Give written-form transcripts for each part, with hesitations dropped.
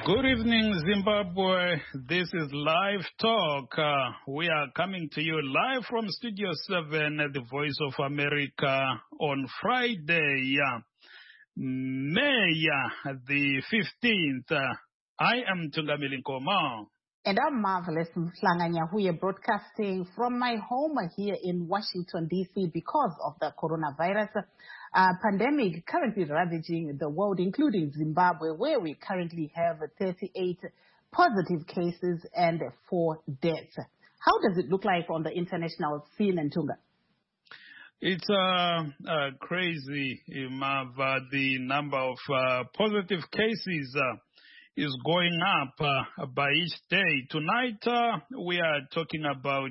Good evening, Zimbabwe. This is Live Talk. We are coming to you live from Studio 7 at the Voice of America on Friday, May the 15th. I am Tungamili Nkoma. And I'm Marvelous Mhlanga-Nyahuye, broadcasting from my home here in Washington, D.C. because of the coronavirus pandemic currently ravaging the world, including Zimbabwe, where we currently have 38 positive cases and 4 deaths. How does it look like on the international scene, Ntunga? It's crazy, Mav. The number of positive cases is going up by each day. Tonight, we are talking about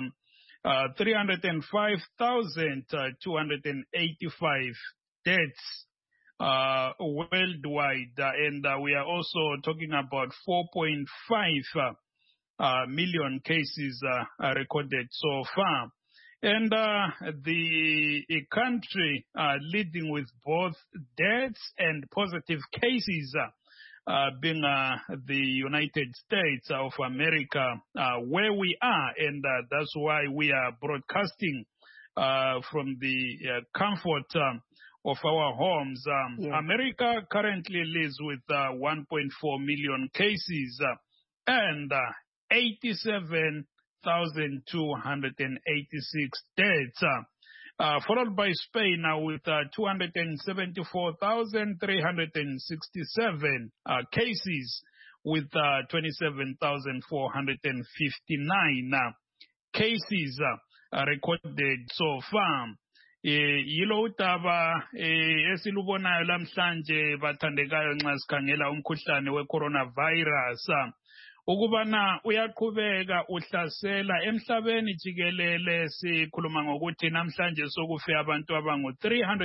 305,285 deaths worldwide. And we are also talking about 4.5 million cases recorded so far. And the country leading with both deaths and positive cases being the United States of America, where we are, and that's why we are broadcasting from the comfort of our homes. America currently lives with 1.4 million cases and 87,286 deaths. Followed by Spain with 274,367 cases with 27,459 cases recorded so far. Yilo utaba esilubonayo lamhlanje bathandekayo nxa sikhangela umkhuhlane we-coronavirus ukubana uyaqhubeka uhlasela emhlabeni jikelele. Sikhuluma ngokuthi namhlanje sokufe abantu abangu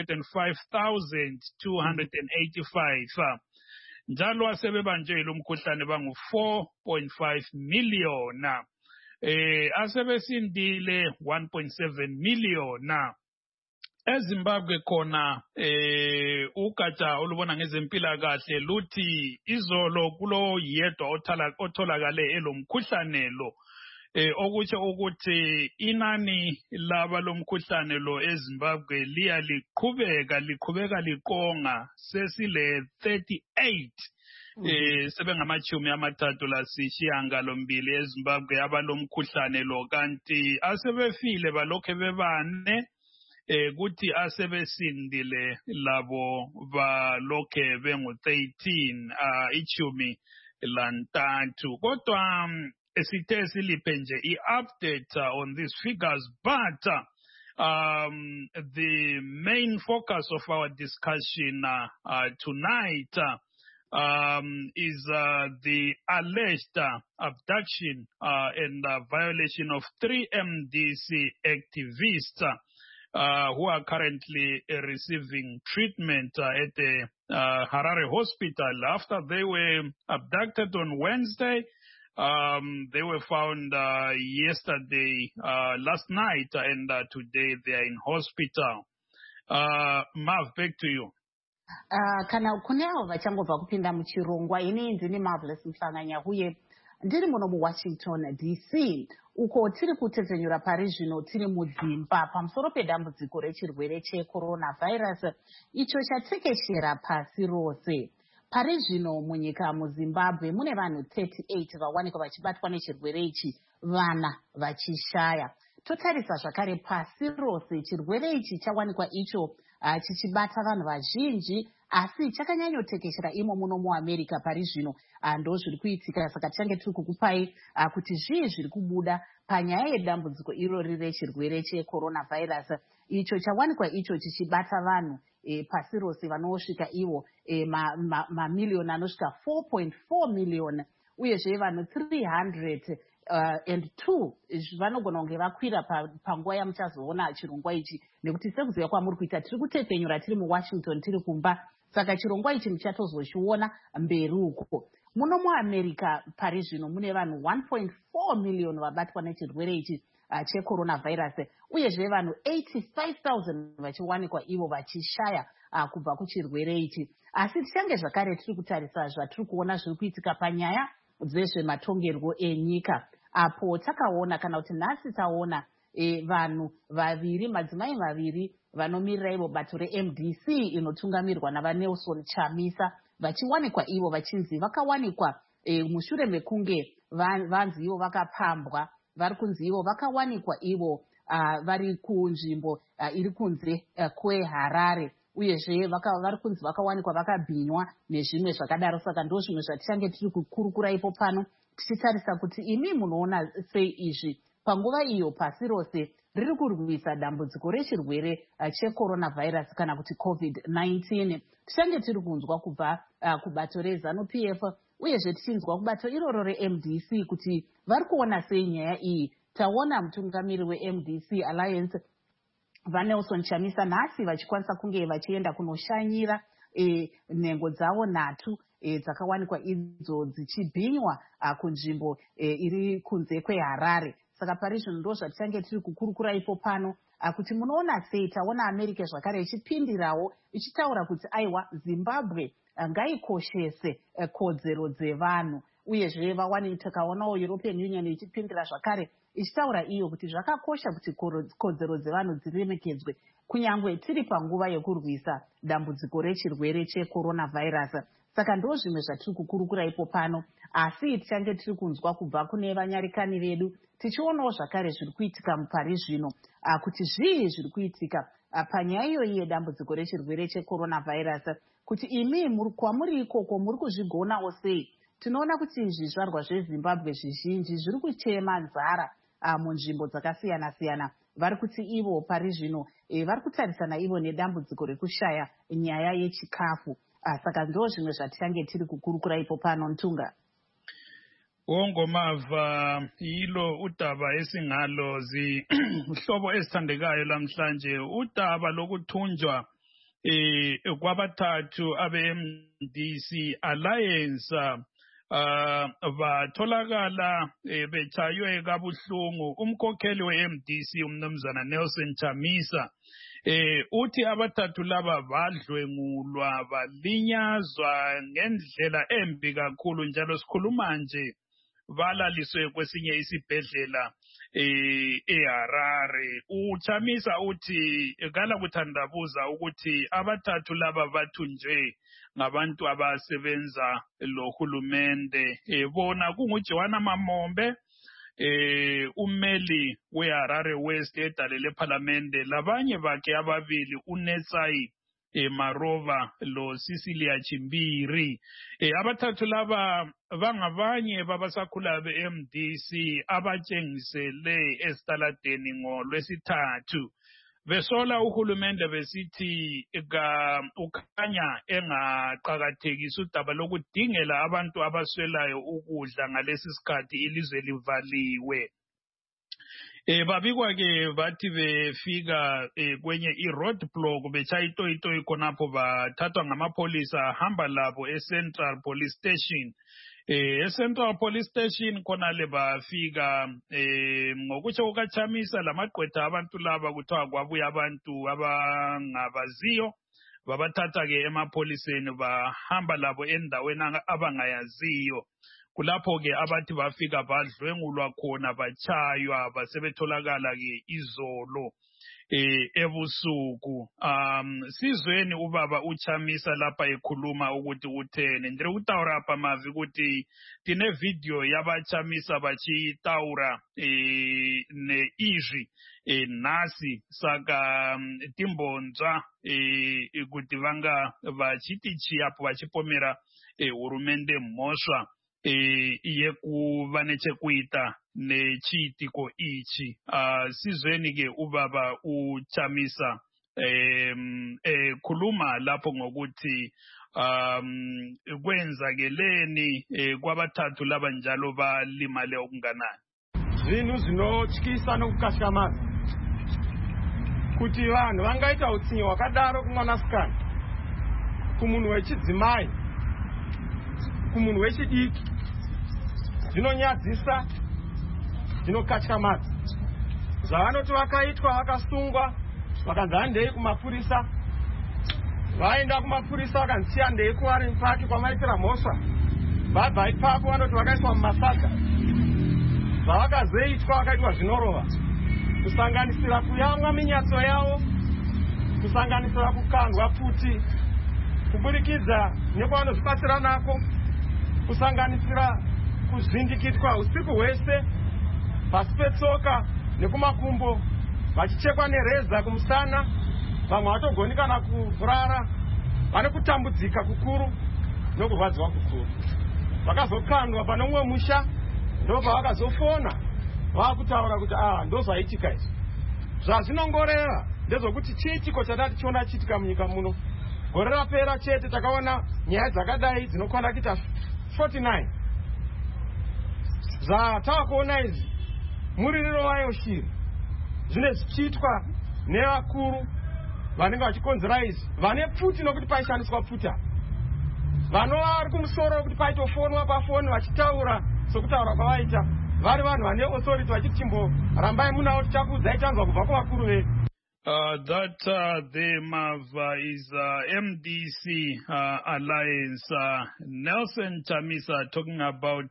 305,285 njalo asebebanjelwe umkhuhlane bangu 4.5 million, asebesindile 1.7 million. eZimbabwe khona ugatsha olubona ngezempilakahle luthi izolo kulo yedwa otholakale elomkhuhlane lo, okutsho ukuthi inani laba lomkhuhlane lo eZimbabwe liqhubeka liqonga, sesile 38 sebengamachumi amathathu lasishiyangalombili eZimbabwe abalomkhuhlane lo, kanti asebefile balokhe bebane, kuthi asebesindile labo balokhe bengu 13 ichumi lantathu. Kodwa sithe siliphe nje i-update on these figures, but the main focus of our discussion tonight is the alleged abduction and violation of 3 MDC activists who are currently receiving treatment at the Harare hospital. After they were abducted on Wednesday, they were found yesterday, last night, and today they are in hospital. Marv, back to you. Kana kune avo vachangobva kupinda muchirongwa, ini ndini Marvelous Mhlanga-Nyahuye, ndiri muno muWashington DC, uko tiri kutetenyura pari zvino tiri mudzimba pamusoro pedambudziko rechirwere checoronavirus icho chatekeshera pasi rose. Pari zvino munyika muZimbabwe mune vanhu 38 vawanikwa vachibatwa nechirwere ichi, vana vachishaya. Totarisa zvakare pasi rose chirwere ichi chawanikwa icho chichibata vanhu vazhinji, asi chakanyanyotekeshera imo muno muAmerica pari zvino. Ndo zviri kuitika, saka tichange tiri kukupai kuti zvii zviri kubuda panyaya yedambudziko irori rechirwere checoronavirus icho chawanikwa icho chichibata vanhu pasi rose vanosvika ivo mamiliyoni anosvika 4.4 million, uyezve vanhu 302 vanogona kunge vakwira panguva yamuchazoona chirongwa ichi, nekuti sekuziva kwamuri kuita tiri kutepenyura tiri muWashington tiri kumba, saka chirongwa ichi muchatozochiona mberi uko. Muno muAmerica pari zvino mune vanhu 1.4 million vabatwa nechirwere ichi, checoronavirus, uyezve vanhu 85,000 vachiwanikwa ivo vachishaya kubva kuchirwere ichi. Asi tichange zvakare tiri kutarisa zvatiri kuona zviri kuitika panyaya dzezvematongerwo enyika, apo takaona kana kuti nhasi taona vanhu vaviri, madzimai vaviri vanomirira ivo bato reMDC inotungamirwa navaNelson Chamisa, vachiwanikwa ivo vachinzi vakawanikwa mushure mekunge vanzi ivo vakapambwa. Vari kunzi ivo vakawanikwa ivo vari kunzvimbo iri kunze kweHarare, uyezve vari kunzi vakawanikwa vakabhinywa nezvimwe zvakadaro. Saka ndo zvimwe zvatichange tiri kukurukura ipo pano, tichitarisa kuti imi munoona sei izvi panguva iyo pasi rose riri kurwisa dambudziko rechirwere checoronavirus kana kuti COVID-19. Tichange tiri kunzwa kubva kubato reZANU-PF uyezve tichinzwa kubato iroro reMDC kuti vari kuona sei nyaya iyi. Taona mutungamiri weMDC Alliance vaNelson Chamisa nhasi vachikwanisa kunge vachienda kunoshanyira nhengo dzavo nhatu dzakawanikwa idzo dzichibhinywa kunzvimbo iri kunze kweHarare. Saka pari zvino ndo zvatichange tiri kukurukura ipo pano kuti munoona sei. Taona America zvakare ichipindirawo ichitaura kuti aiwa, Zimbabwe ngaikoshese kodzero dzevanhu, uyezve takaonawo European Union ichipindira zvakare ichitaura iyo kuti zvakakosha kuti kodzero dzevanhu dziremekedzwe kunyangwe tiri panguva yekurwisa dambudziko rechirwere checoronavirus. Saka ndo zvimwe zvatiri kukurukura ipo pano, asi tichange tiri kunzwa kubva kune vanyarikani vedu, tichionawo zvakare zviri kuitika mupari zvino kuti zvii zviri kuitika panyaya iyoyi yedambudziko rechirwere checoronavirus, kuti imi kwamuri ikoko muri kuzvigonawo sei. Tinoona kuti zvizvarwa zveZimbabwe zvizhinji zviri kuchema nzara munzvimbo dzakasiyana siyana. Vari kuti ivo pari zvino vari kutarisana ivo nedambudziko rekushaya nyaya yechikafu. Saka ndo zvimwe zvatichange tiri kukurukura ipo pano. Ntunga wongomava yilo udaba esingalo zihlobo ezithandekayo lamhlanje, udaba lokuthunjwa kwabathathu abe-MDC Alliance batholakala betshaywe kabuhlungu. Umkhokheli we-MDC umnumzana Nelson Chamisa uthi abathathu laba badlwengulwa, balinyazwa ngendlela embi kakhulu, njalo sikhuluma nje balaliswe kwesinye isibhedlela eHarare. uChamisa uthi kala kuthandabuza ukuthi abathathu laba bathunjwe ngabantu abasebenzaग bona kunguJohana Mamombe ummeli weHarare West edalele ePhalamende, labanye bakhe ababili uNetsai Marova lo Cecilia Chimbiri. Abathathu laba bangabanye babasakhula be-MDC abatshengisele esitaladeni ngoLwesithathu besola uhulumende besithi ukhanya engaqakathekisa udaba lokudingela abantu abaswelayo ukudla ngalesi sikhathi ilizwe livaliwe. Babikwa ke bathi befika kwenye i-roadblock betshaya itoyitoyi khonapho bathathwa ngamapolisa hamba labo eCentral Police Station. eCentral Police Station khonale bafika ngokutsho kukaChamisa lamagqwetha abantu laba kuthiwa kwabuya abantu abangabaziyo, babathatha ke emapoliseni bahamba labo endaweni abangayaziyo. Kulapho ke abathi bafika badlwengulwa khona, batshaywa, basebetholakala ke izolo ebusuku. Sizweni ubaba uChamisa lapha ekhuluma ukuthi uthene. Ndiri kutaura apa mavi ukuthi tine video yabaChamisa bachitaura neizvi nhasi, saka timbonzwa kuti vanga vachiti chiapo vachipomera hurumende mhosva yekuva nechekuita nechiitiko ichi. Sizweni ke ubaba uChamisa khuluma lapho ngokuthi kwenzakeleni kwabathathu laba njalo balimale okunganani. Zvinhu zvinotyisa nokukashamaza kuti vanhu vangaita utsinye hwakadaro kumwanasikana, kumunhu wechidzimai, kumunhu wechidiki. Zvinonyadzisa, zvinokatyamaza. zvavanoti vakaitwa vakasungwa vakanzi handei kumapurisa, vaenda kumapurisa vakansiya ndei kuwari pake kwamaitira mhosva, vabva ipapo vanoti vakaiswa mumasaga, zvavakazoitwa vakaitwa zvinorova, kusanganisira kuyamwa minyatso yavo, kusanganisira kukandwa puti, kuburikidza nekwavanozvibatsira nako, kusanganisira kuzvindikitwa usiku hwese pasi petsoka nekumakumbo, vachichekwa nereza kumusana, vamwe vatogoni kana kurara, vane kutambudzika kukuru nokurwadziwa kukuru. Vakazokandwa pane umwe musha, ndobva vakazofona vakutaura kuti ndozvaitika izvi. Zvazvinongoreva ndezvokuti chiitiko chatati chiona chiitika munyika muno. Gore rapera chete takaona nyaya dzakadai dzinokwana kuita 49. Zvatavakuona izvi muririro wayo shiri zvine zvichiitwa nevakuru vanenge vachikonzera izvi, vane pfuti nokuti paishandiswa pfuta, vanova vari kumusoro kuti paitofonwa pafoni vachitaura sokutaura kwavaita, vari vanhu vane authority vachiti chimborambai munawo tichakuudzai chanzwa kubva kuvakuru vedu. The MAV is MDC Alliance. Nelson Chamisa talking about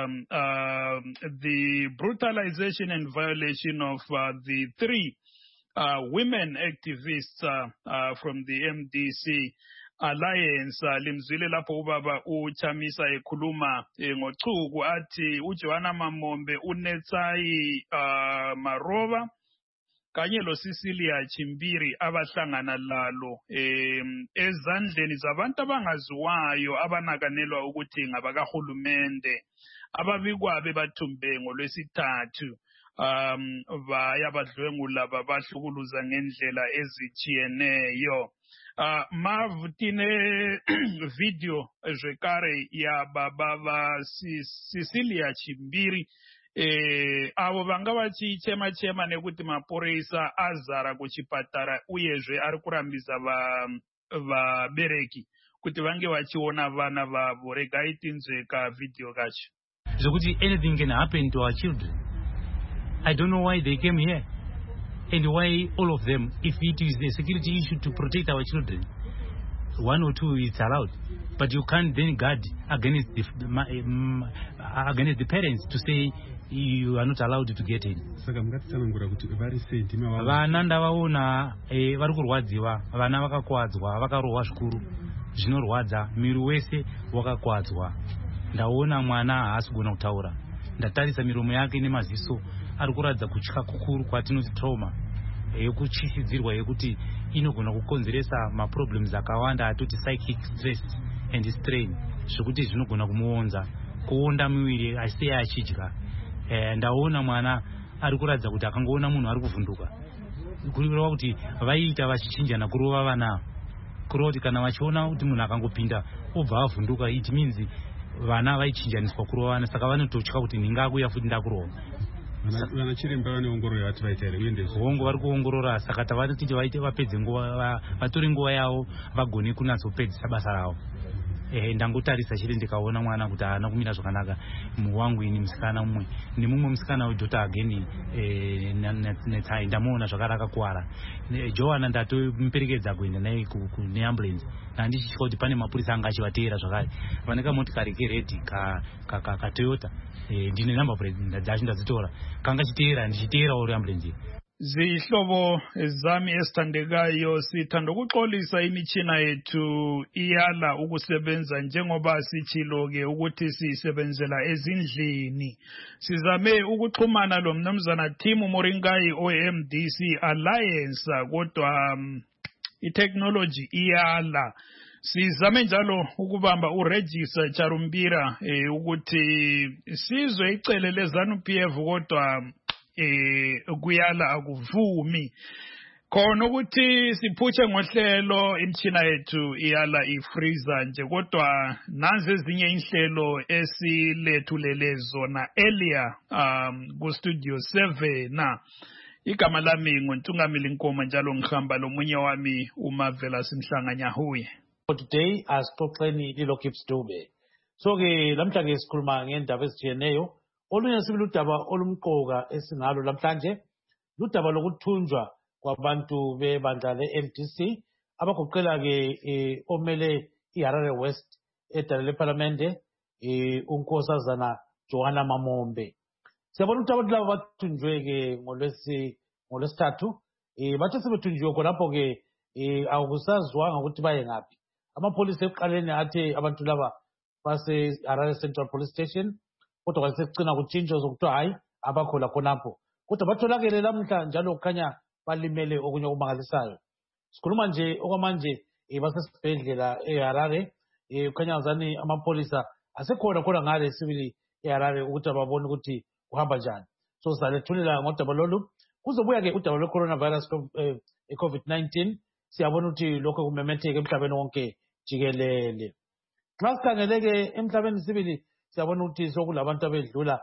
the brutalization and violation of the 3 women activists from the MDC Alliance. Limzwile lapho ubaba uChamisa ekhuluma ngochuku athi uJohana Mamombe, uNetsai Marova kanye lo Cecilia Chimbiri abahlangana lalo ezandleni zabantu abangaziwayo abanakanelwa ukuthi ngabakahulumende, ababikwa bebathumbe ngolwesithathu, vaya badlwengula babahlukuluza ngendlela ezitshiyeneyo. Mavutine video zvekare ya baba Cecilia Chimbiri avo vanga vachichema nekuti mapurisa azara kuchipatara uyezve ari kurambisa vabereki kuti vange vachiona vana vavo. Regai tinzwe ka video kacho. Zvokuti anything can happen to our children. I don't know why they came here and why all of them, if it is a security issue to protect our children, 1 or 2 is allowed, but you can't then guard against the parents to say you are not allowed to get in. Vana ndavaona vari kurwadziwa, vana vakakwadzwa, vakarohwa zvikuru zvinorwadza, miri wese wakakwadzwa. Ndaona mwana haasi kugona kutaura, ndatarisa miromo yake nemaziso ari kuratidza kutya kukuru kwatinoti trauma yekuchisidzirwa yekuti inogona kukonzeresa maproblems akawanda atoti psychic stress and strain, zvekuti zvinogona kumuonza kuonda miviri asei achidya. Ndaona mwana ari kuratidza kuti akangoona munhu ari kuvhunduka, kureva kuti vaiita vachichinjana kurova vana, kureva kuti kana vachiona kuti munhu akangopinda obva avhunduka, it means vana vaichinjaniswa kurova vana, saka vanototya kuti ndingakuya futi ndakurova. Vanachiremba vanoongorora vati vaita here uye ndezvo vari kuongorora, saka tavanoti vaite vapedze nguva, vatore nguva yavo vagone kunatsopedzisa basa ravo. Ndangotarisa chiri ndikaona mwana kuti haana kumira zvakanaka. Muwangu ini musikana mumwe nemumwe musikana wedhota ageni Netsai ndamuona zvakare akakuwara. Joana ndatomuperekedza kuenda naye neambulensi, nandichitya kuti pane mapurisa anga achivateera zvakare. Vane kamotikari keredhi kaToyota, ndine namba pureti dzacho ndadzitora, kanga chiteera ndichiteera uri ambulensi. Zihlobo zami esithandekayo, sithanda ukuxolisa imitshina yethu iyala ukusebenza njengoba sichilo-ke ukuthi sisebenzela ezindlini. Sizame ukuxhumana lo mnumzana Tim Moringai o-MDC Alliance, kodwa i-technology iyala. Sizame njalo ukubamba uRegis Charumbira ukuthi sizwe icele leZANU-PF, kodwa kuyala akuvumi. Khona ukuthi siphutshe ngohlelo imtshina yethu iyala ifreezer nje, kodwa nanzi ezinye inhlelo esilethulele zona earlier ku studio 7. Igama lami nguNtungamili Nkoma, njalo ngihamba lomunye wami uMavela Simhlanga-Nyahuye. Today asixoxeni Lilokips Dube. So ke lamhlanje sikhuluma ngendaba ezitshiyeneyo. Olunye sibili udaba olumqoka esingalo lamhlanje ludaba lokuthunjwa kwabantu bebandla le-MDC abagoqela-ke omele iHarare West edala lephalamende unkosazana Joanna Mamombe. Siyabona ukuthi abantu laba bathunjwe-ke ngolwesithathu bathe sebethunjiwe khonapho-ke akusazwanga ukuthi baye ngaphi. Amapholisa ekuqaleni athe abantu laba base-Harare Central Police Station, kodwa kwasekucina kutshintshwa sokuthiwa hayi abakho khonapho. Kodwa batholakele lamhla njalo kukhanya balimele okunye okumangalisayo. Sikhuluma nje okwamanje basesibhedlela eHarare, kukhanya ngazani amapholisa asekhona khona ngale sibili eHarare ukuthi ababone ukuthi kuhamba njani. So sizalethulela ngodaba lolu. Kuzobuya-ke udaba lwe-coronavirus i-COVID-19. Siyabona ukuthi lokho kumemetheka emhlabeni wonke jikelele. Xa sikhangele-ke emhlabeni sibili siyabona ukuthi sokulabantu abedlula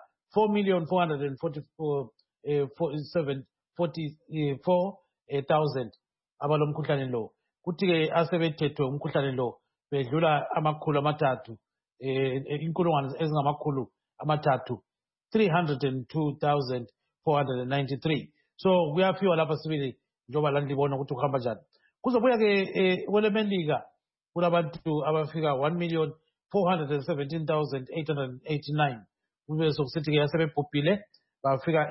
4,444,000 abalomkhuhlane lo. Kuthi-ke asebethethwe umkhuhlane lo bedlula inkulungwane ezingamakhulu amathathu 302,493. So kuyafiwa lapha sibili njengoba la ndibona ukuthi kuhamba njani. Kuzobuya-ke kwelemelika kulabantu abafika 1,417,889. Kube sokusithi-ke asebebhubhile bafika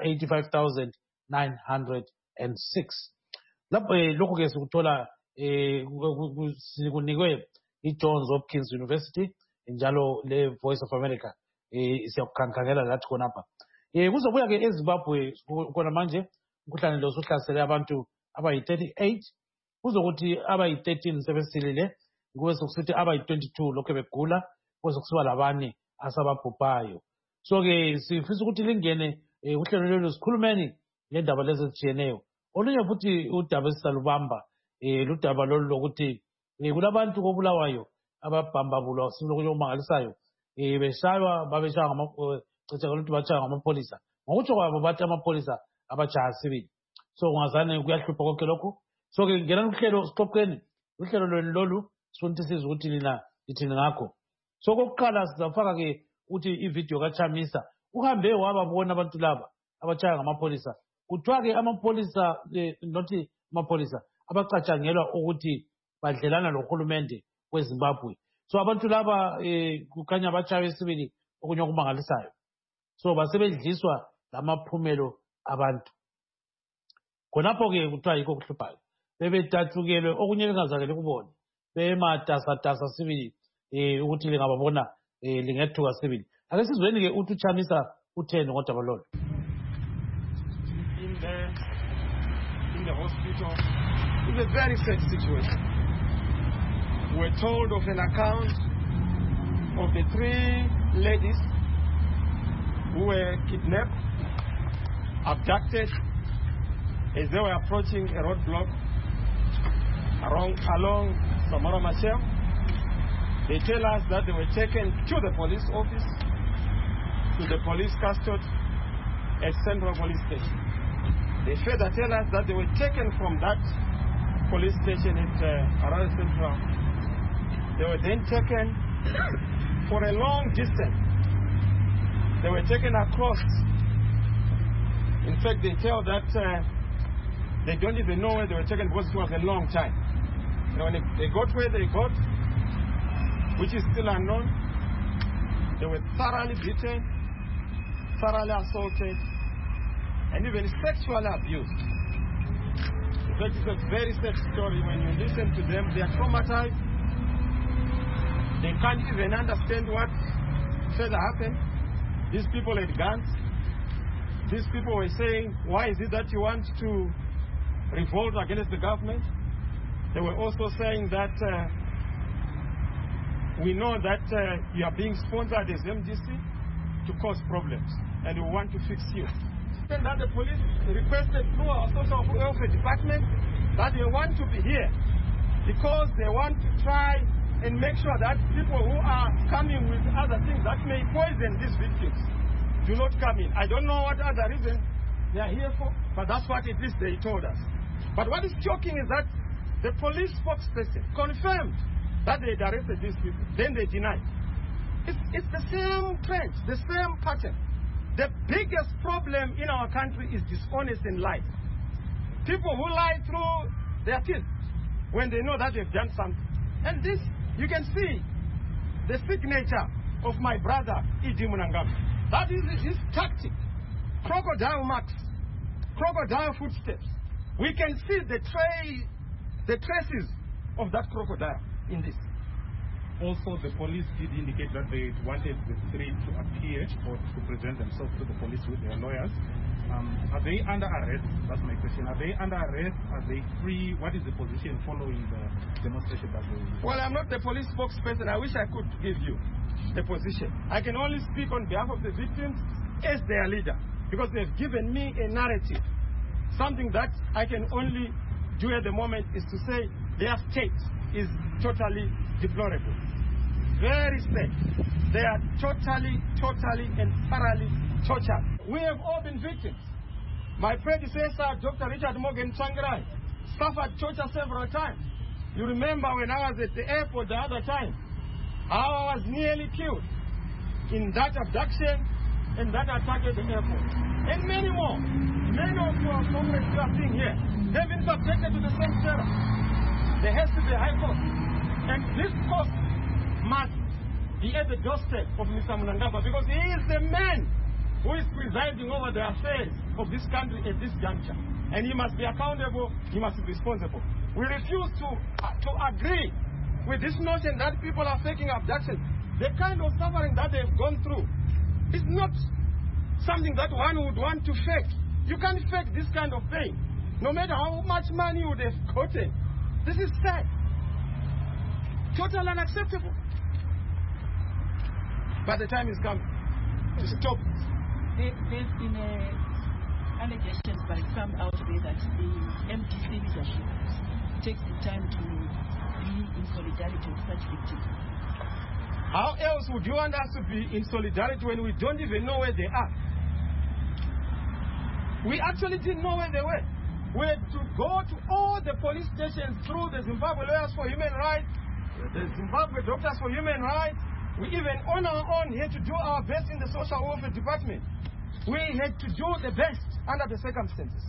85,906. Lapho lokhu-ke sikuthola sikunikwe i-Johns Hopkins University njalo le-Voice of America. Siyakukhankhangela lathi khonapha. Kuzobuya-ke eZimbabwe khona manje umkhuhlane lo usuhlasele abantu abayi-38. Kuzokuthi abayi-13 sebesilile. Kube sokusithi abayi-22 lokho begula. Kube sokusiba labane asababhubhayo. So-ke sifisa ukuthi lingene uhlelo lolu sikhulumeni ngendaba lezi ezitshiyeneyo. Olunye futhi udaba esisalubamba ludaba lolu lokuthi kulabantu kobulawayo ababhambabulwa silokunye okumangalisayo. Beshaywa ukuthi bashaywa ngamapholisa. Ngokutsho kwabo bathi amapholisa abajaya sibili. So ungazane kuyahlupha konke lokhu. So-ke ngena uhlelo sixoxeni uhlelo lwenu lolu sifuna ukuthi sizwe ukuthi lithini ngakho. So kokuqala sizafaka-ke ukuthi ividiyo kaChamisa uhambe wababona abantu laba abachaya ngamapholisa. Kuthiwa-ke amapholisa nothi amapholisa abacatshangelwa ukuthi badlelana lohulumende weZimbabwe. So abantu laba kukhanya bachawe isibili okunye okumangalisayo. So basebedliswa lamaphumelo abantu. Khonapho-ke kuthiwa yikho kuhluphayo. Bebedathukelwe okunye bengazakele kubona. Bematasatasa sibili ukuthi lingababona lingethuka sibili. Ake sizweni-ke uthi uChamisa utheni ngodaba lolu. In the hospital, it's a very sad situation. We're told of an account of the 3 ladies who were kidnapped, abducted as they were approaching a roadblock along Samora Machel. They tell us that they were taken to the police office, to the police custody at Central Police Station. They further tell us that they were taken from that police station at Harare Central. They were then taken for a long distance. They were taken across. In fact, they tell that they don't even know where they were taken because it was a long time. And when they got where they got, which is still unknown, they were thoroughly beaten, thoroughly assaulted, and even sexually abused. In fact, it's a very sad story. When you listen to them, they are traumatized. They can't even understand what further happened. These people had guns. These people were saying, why is it that you want to revolt against the government? They were also saying that we know that you are being sponsored as MDC to cause problems, and we want to fix you. And that the police requested through our social welfare department that they want to be here because they want to try and make sure that people who are coming with other things that may poison these victims do not come in. I don't know what other reason they are here for, but that's what at least they told us. But what is shocking is that the police spokesperson confirmed that they had arrested these people. Then they denied. It's the same trend, the same pattern. The biggest problem in our country is dishonest and lies. People who lie through their teeth when they know that they've done something. And this, you can see the signature of my brother, E.D. Mnangagwa. That is his tactic. Crocodile marks, crocodile footsteps. We can see the traces of that crocodile in this. Also, the police did indicate that they wanted the three to appear or to present themselves to the police with their lawyers. Are they under arrest? That's my question. Are they under arrest? Are they free? What is the position following the demonstration that they... Well, I'm not the police spokesperson. I wish I could give you the position. I can only speak on behalf of the victims as their leader, because they've given me a narrative. Something that I can only do at the moment is to say their state is totally deplorable. Very sad. They are totally and thoroughly tortured. We have all been victims. My predecessor, Dr. Richard Morgan Tsvangirai, suffered torture several times. You remember when I was at the airport the other time, how I was nearly killed in that abduction and that attack at the airport. And many more. Many of our comrades who are sitting here have been subjected to the same terror. There has to be a high cost. And this cost must be at the doorstep of Mr. Mnangagwa, because he is the man who is presiding over the affairs of this country at this juncture. And he must be accountable, he must be responsible. We refuse to agree with this notion that people are faking abduction. The kind of suffering that they've gone through is not something that one would want to fake. You can't fake this kind of pain, no matter how much money you would have gotten. This is sad. Totally unacceptable. But the time is coming to stop. There's been allegations by some out there that the MDC leadership takes the time to be in solidarity with such victims. How else would you want us to be in solidarity when we don't even know where they are? We actually didn't know where they were. We had to go to all the police stations through the Zimbabwe Lawyers for Human Rights, the Zimbabwe Doctors for Human Rights. We even on our own had to do our best in the social welfare department. We had to do the best under the circumstances.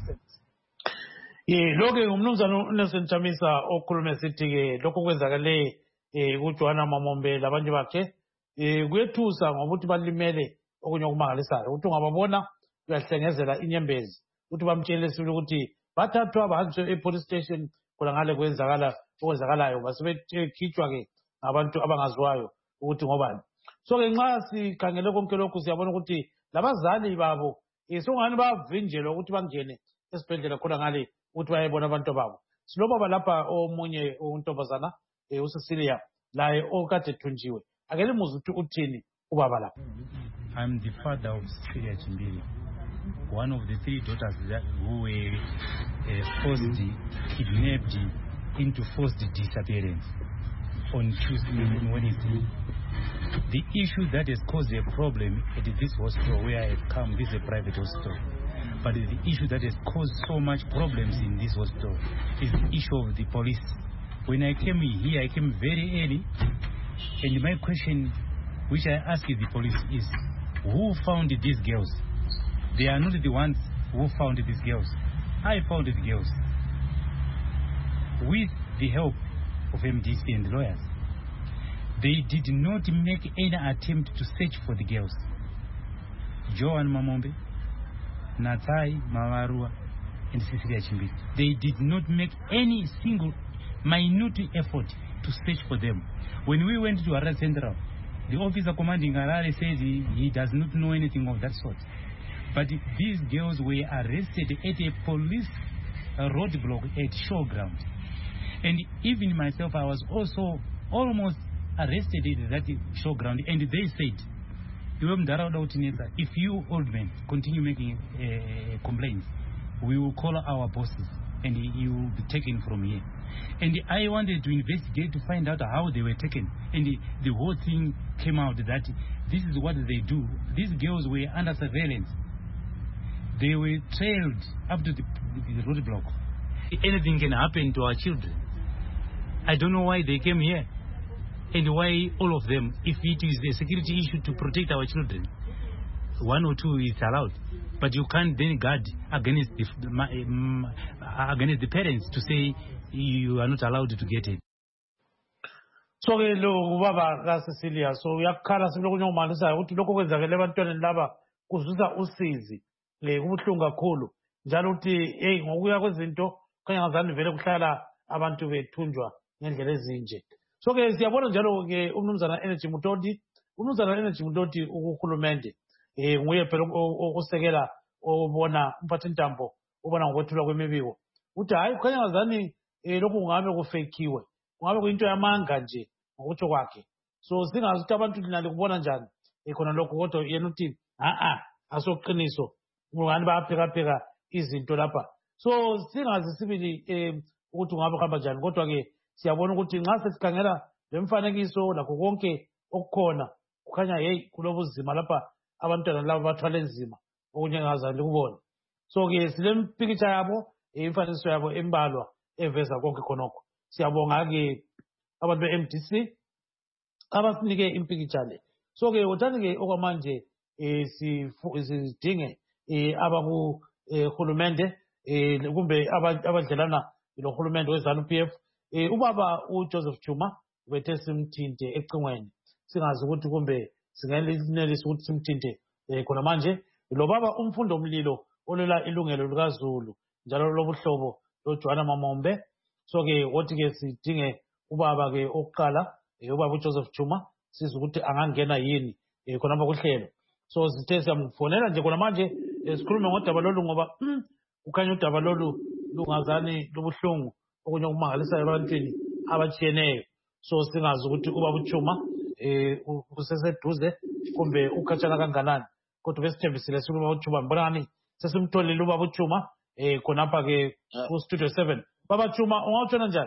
Lokho umnumzana Nelson Chamisa okhuluma esithi ke lokho kwenzakale kuJohana Mamombe labanye bakhe kuyethusa ngokuthi balimele okunye okumangalisayo ukuthi ungababona uyahlengezela inyembezi ukuthi bamtshele sibili ukuthi bathathwa bahanjiswe e-police station khona ngale okwenzakalayo basebekhitshwa ke ngabantu abangaziwayo ukuthi ngobani. So ke nxa sikhangele konke lokhu siyabona ukuthi labazali babo sokungani bavinjelwa ukuthi bangene esibhedlela khona ngale ukuthi bayebona abantu babo. Silobaba lapha omunye untombazana uCecilia laye okade ethunjiwe. Akele muzi ukuthi uthini ubaba lapha. I'm the father of Cecilia Chimbili, one of the three daughters who were kidnapped into forced disappearance on Tuesday and Wednesday. The issue that has caused a problem at this hospital where I have come, this is a private hospital, but the issue that has caused so much problems in this hospital is the issue of the police. When I came here, I came very early, and my question which I asked the police is, who found these girls? They are not the ones who found these girls. I found the girls with the help of MDC and the lawyers. They did not make any attempt to search for the girls. Joan Mamombe, Natai Mawarua, and Cecilia Chimbili. They did not make any single minute effort to search for them. When we went to Harare Central, the officer commanding Harare says he does not know anything of that sort. But these girls were arrested at a police roadblock at Showground. And even myself, I was also almost arrested at that Showground. And they said, if you old men continue making complaints, we will call our bosses and you will be taken from here. And I wanted to investigate to find out how they were taken. And the whole thing came out that this is what they do. These girls were under surveillance. They were trailed up to the roadblock. Anything can happen to our children. I don't know why they came here and why all of them, if it is a security issue to protect our children. 1 or 2 is allowed, but you can't then guard against the parents to say you are not allowed to get it. So ke lo baba kaSicilia so uyakhala silokunye ukumalisayo ukuthi lokho kwenzakele abantwaneni laba kuzwisa usizi kubuhlungu kakhulu njalo ukuthi ngokuya kwezinto khanya ngazani vele kuhlala abantu bethunjwa ngendlela ezinje. So ke siyabona njalo ke umnumzana Energy Mutoti ukuhulumende nguye phela osekela obona umphathintambo ubona ngokwethulwa kwemibiko uthi hayi khanya ngazani lokhu kungabe kufekiwe kungabe kuyinto yamanga nje ngokutsho kwakhe. So singazi ukuthi abantu linali kubona njani khona lokho kodwa yena uthi asoqiniso ngani bayapheka izinto lapha. So singazi sibili ukuthi kungabe kuhamba njani kodwa ke siyabona ukuthi nxa sesikhangela lemfanekiso lakho konke okukhona kukhanya kulobuzima lapha abantwana laba bathwala enzima okunye ngazange kubona. So ke silempikitsha yabo imfanekiso yabo embalwa eveza konke khonokho. Siyabonga ke abantu be-MDC abasinike impikitsha le. So ke uthani ke okwamanje sidinge abakuhulumende kumbe abadlelana lohulumende we-ZANU-PF ubaba uJoseph Chuma bethe simthinte ecingweni singazi ukuthi kumbe singenelisa ukuthi simthinte khona manje lo baba umfundo omlilo olela ilungelo likaZulu njalo lobuhlobo loJohana Mamombe. So ke wothi ke sidinge ubaba ke oqala ubaba uJoseph Chuma siza ukuthi angangena yini khonapha kuhlelo. So sithe siyamfonela nje khona manje sikhulume ngodaba lolu ngoba kukhanya udaba lolu lungazani lobuhlungu okunye okumangalisayo ebantwini abatshiyeneyo. So singazi ukuthi ubaba uChuma useseduze kumbe ukhatshana kanganani kodwa besithembisile sithi ubaba uChuma mbonani sesimtholile ubaba uChuma khonapha ke ku Studio 7. Baba Chuma ungawutshona njani?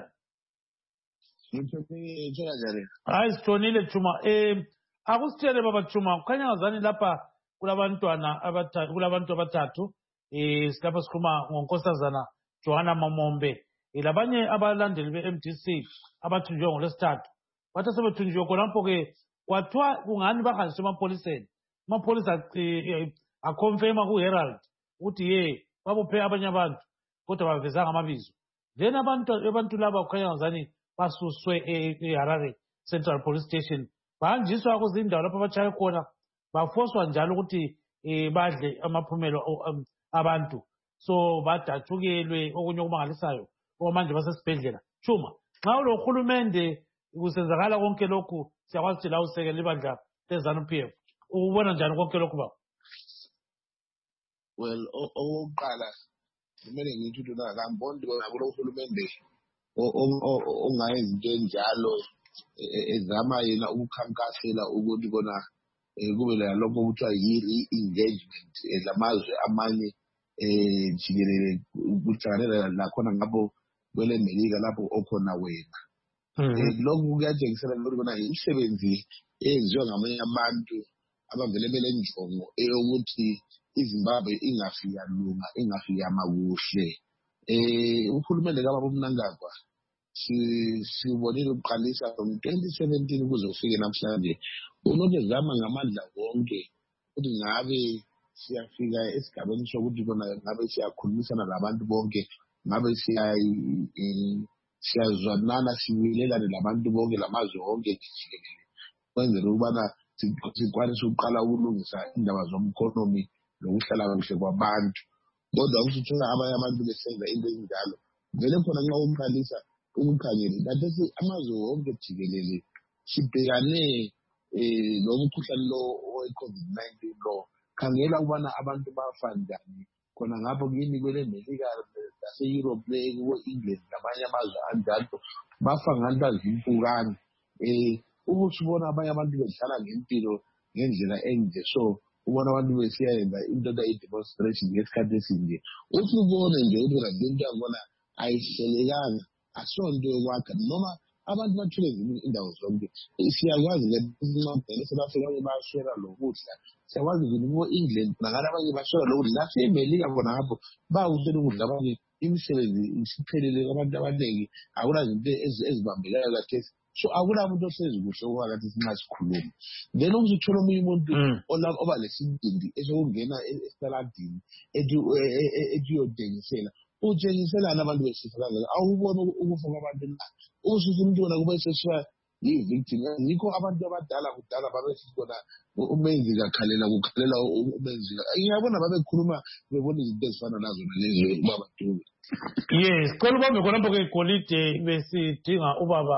Hayi sithonile Chuma. Akusitshele baba Chuma kukhanya ngazani lapha kulabantu abathathu silapha sikhuluma ngonkosazana Johanna Mamombe labanye abalandeli be-MDC abathunjwe ngolwesithathu bathi sebethunjiwe khonapho ke kwathiwa kungani bahanjiswe emapholiseni. Amapholisa akhonfema ku-Herald ukuthi babophe abanye abantu kodwa bavezanga amabizo. Then abantu laba kukhanya ngazani basuswe eHarare Central Police Station bahanjiswa kuzindawo lapho abatshaye khona bafoswa njalo ukuthi badle amaphumelo abantu. So badatshukelwe okunye okumangalisayo okwamanje basesibhedlela. Chuma nxa ulohulumende kusenzakala konke lokhu siyakwazi ukuthi la usekele ibandla leZANU-PF ubona njani konke lokhu baba? Well okokuqala kumele ngithi ukuthi akamboni ukuthi uhulumende ongayenza into enjalo ezama yena ukukhankasela ukuthi kona kube lalokho okuthiwa yi-engagement lamazwe amanye jikelele ukuhlanganela lakhona ngapho kwele Melika lapho okhona wena. Lokhu kuyatshengisela ukuthi kona imisebenzi eyenziwa ngamanye abantu abavele belenjongo eyokuthi iZimbabwe ingafika makuhle. Uhulumende kababa uMnangagwa sibonile ukuqalisa from 2017 kuze kufike namhlanje unozama ngamandla wonke ukuthi ngabe siyafika esigabeni sokuthi kona ngabe siyakhulumisana labantu bonke ngabe siyazwanana siwilelane labantu bonke lamazwe wonke jikelele kwenzela ukubana sikwanise ukuqala ukulungisa indaba zomkhonomi lokuhlala kuhle kwabantu. Kodwa usithola abanye abantu besenza into ezinjalo vele khona nxa umqalisa ukukhangela kathesi amazwe wonke jikelele sibhekane lomkhuhlane lo we-COVID-19 lo. Khangela ukubana abantu bafa njani khona ngapho kini kwele Melika lase-Europe ku-England namanye amazwe anjalo bafa nganto azimpukane. Ukuthi ubona abanye abantu bedlala ngempilo ngendlela enje so ubona abantu besiyayenza into i-demonstration ngesikhathi esinje uthi ubone nje ukuthi lento yakubona ayihlelekanga asonto yokwakha noma abantu bathule indawo zonke. Siyakwazi lencwadi sebafika bayashera lokudla siyakwazi ukuthi ku-England nangala abanye bashera lokudla lase-Melika khona ngapho bawushela ukudla abanye imisebenzi isiphelele abantu abaningi akulazinto ezibambekayo kathesi so akula muntu ohlezi kuhle okwakathi sinasikhuluma then uzithola omunye umuntu oba lesibindi esokungena estaladini etiyodingisela utshengiselana abantu besifazane awubona ukufa kwabantu la usuthi umuntu wona kube sesiwa yi-victim yikho abantu abadala kudala babesibona umenzi kakhalela kukhalela umenzi ngiyabona babekhuluma bebona izinto ezifana nazo nalezo babaduka yes cela ubambe khonapho-ke igolide besidinga ubaba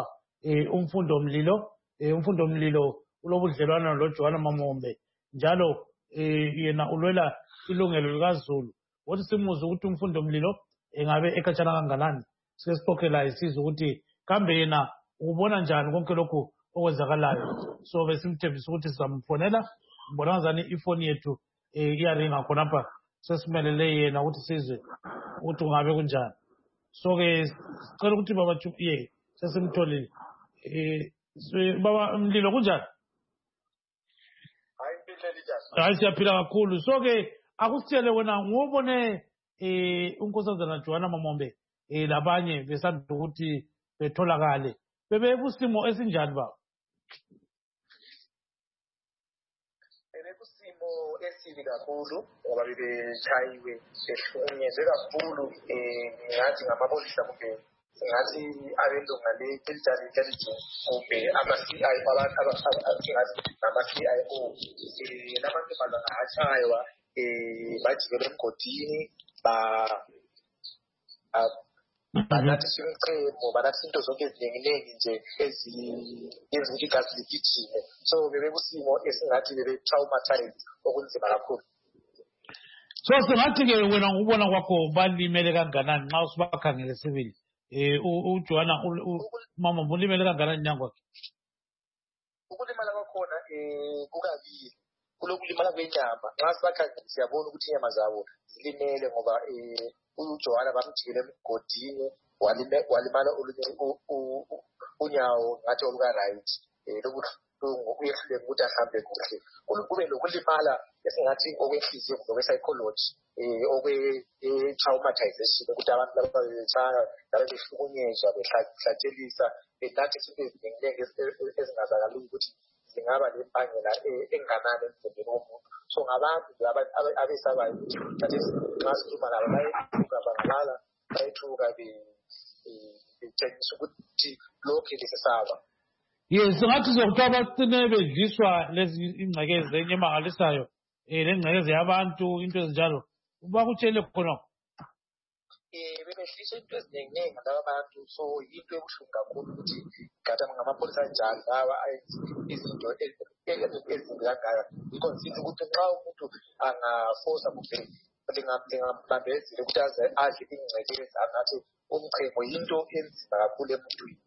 umfundo mlilo ulobudlelwano loJoanna Mamombe njalo yena ulwela ilungelo likaZulu wathi simuze ukuthi umfundo mlilo engabe ekhatshana kanganani sike sixoxela isizwe ukuthi kambe yena ubona njani konke lokhu okwenzakalayo so besimthembisa ukuthi sizamfonela ngibona ngazani ifoni yethu iyaringa khonapha sesimelele yena ukuthi sizwe ukuthi ungabe kunjani so-ke sicela ukuthi baba ye sesimtholile baba Mlilo kunjani? Hayi siyaphila kakhulu so-ke akusitshele wena ngubone unkosazana Joanna Mamombe labanye besanda ukuthi betholakale bebekusimo esinjani baba? Bebekusimo esibi kakhulu ngoba bebetshayiwe behlukunyezwe kakhulu ngathi ngamapolisa kumbe ngathi abelunga le-intelligence kumbe ama-CIO ngathi ngama-CIO lamantombazana atshaywa bajikela emgodini banathisa imichemo banathisa into zonke eziningi nje eziyenza ukuthi igazi ligijime so bebekusimo esingathi bebe-traumatized okunzima kakhulu so singathi-ke wena ngokubona kwakho balimele kanganani nxa usubakhangele sibili uJoanna Mamombe ulimele kanganani nyangokwakhe? Ukulimala kwakhona kukabili kulokulimala kwenyama nxa sibakhangele siyabona ukuthi inyama zabo zilimele ngoba uJoanna bamjikela emgodini walimala unyawo ngathi oluka-right lobuhlungu uyehluleka ukuthi ahambe kuhle kube lokulimala esingathi okwenhliziyo okwe-psychology okwe-traumatization ukuthi abantu laba babetshaya laba behlukunyezwa behlatshelisa benathisa into eziningi ezingazakaliyo ukuthi zingaba lempangela enganani emzimbeni womuntu so ngabantu abesabayo ukuthi nxa sikhuluma labo bayethuka bangalala bayethuka betshengisa ukuthi lokhu lesesaba yes ngathi zokuthiwa bacine bedliswa lezi ingcekezi enye emangalisayo lengcekezi yabantu into ezinjalo bakutshele khonapho bebehliswa into eziningi laba bantu so into ebuhlungu kakhulu ukuthi kade ngamapholisa anjalo lawa izinto ezimbi kangaka yikho nsithi ukuthi nxa umuntu angafosa kumbe lingambambezile ukuthi aze adle ingcekezi angathi umchemo yinto enzima kakhulu emuntwini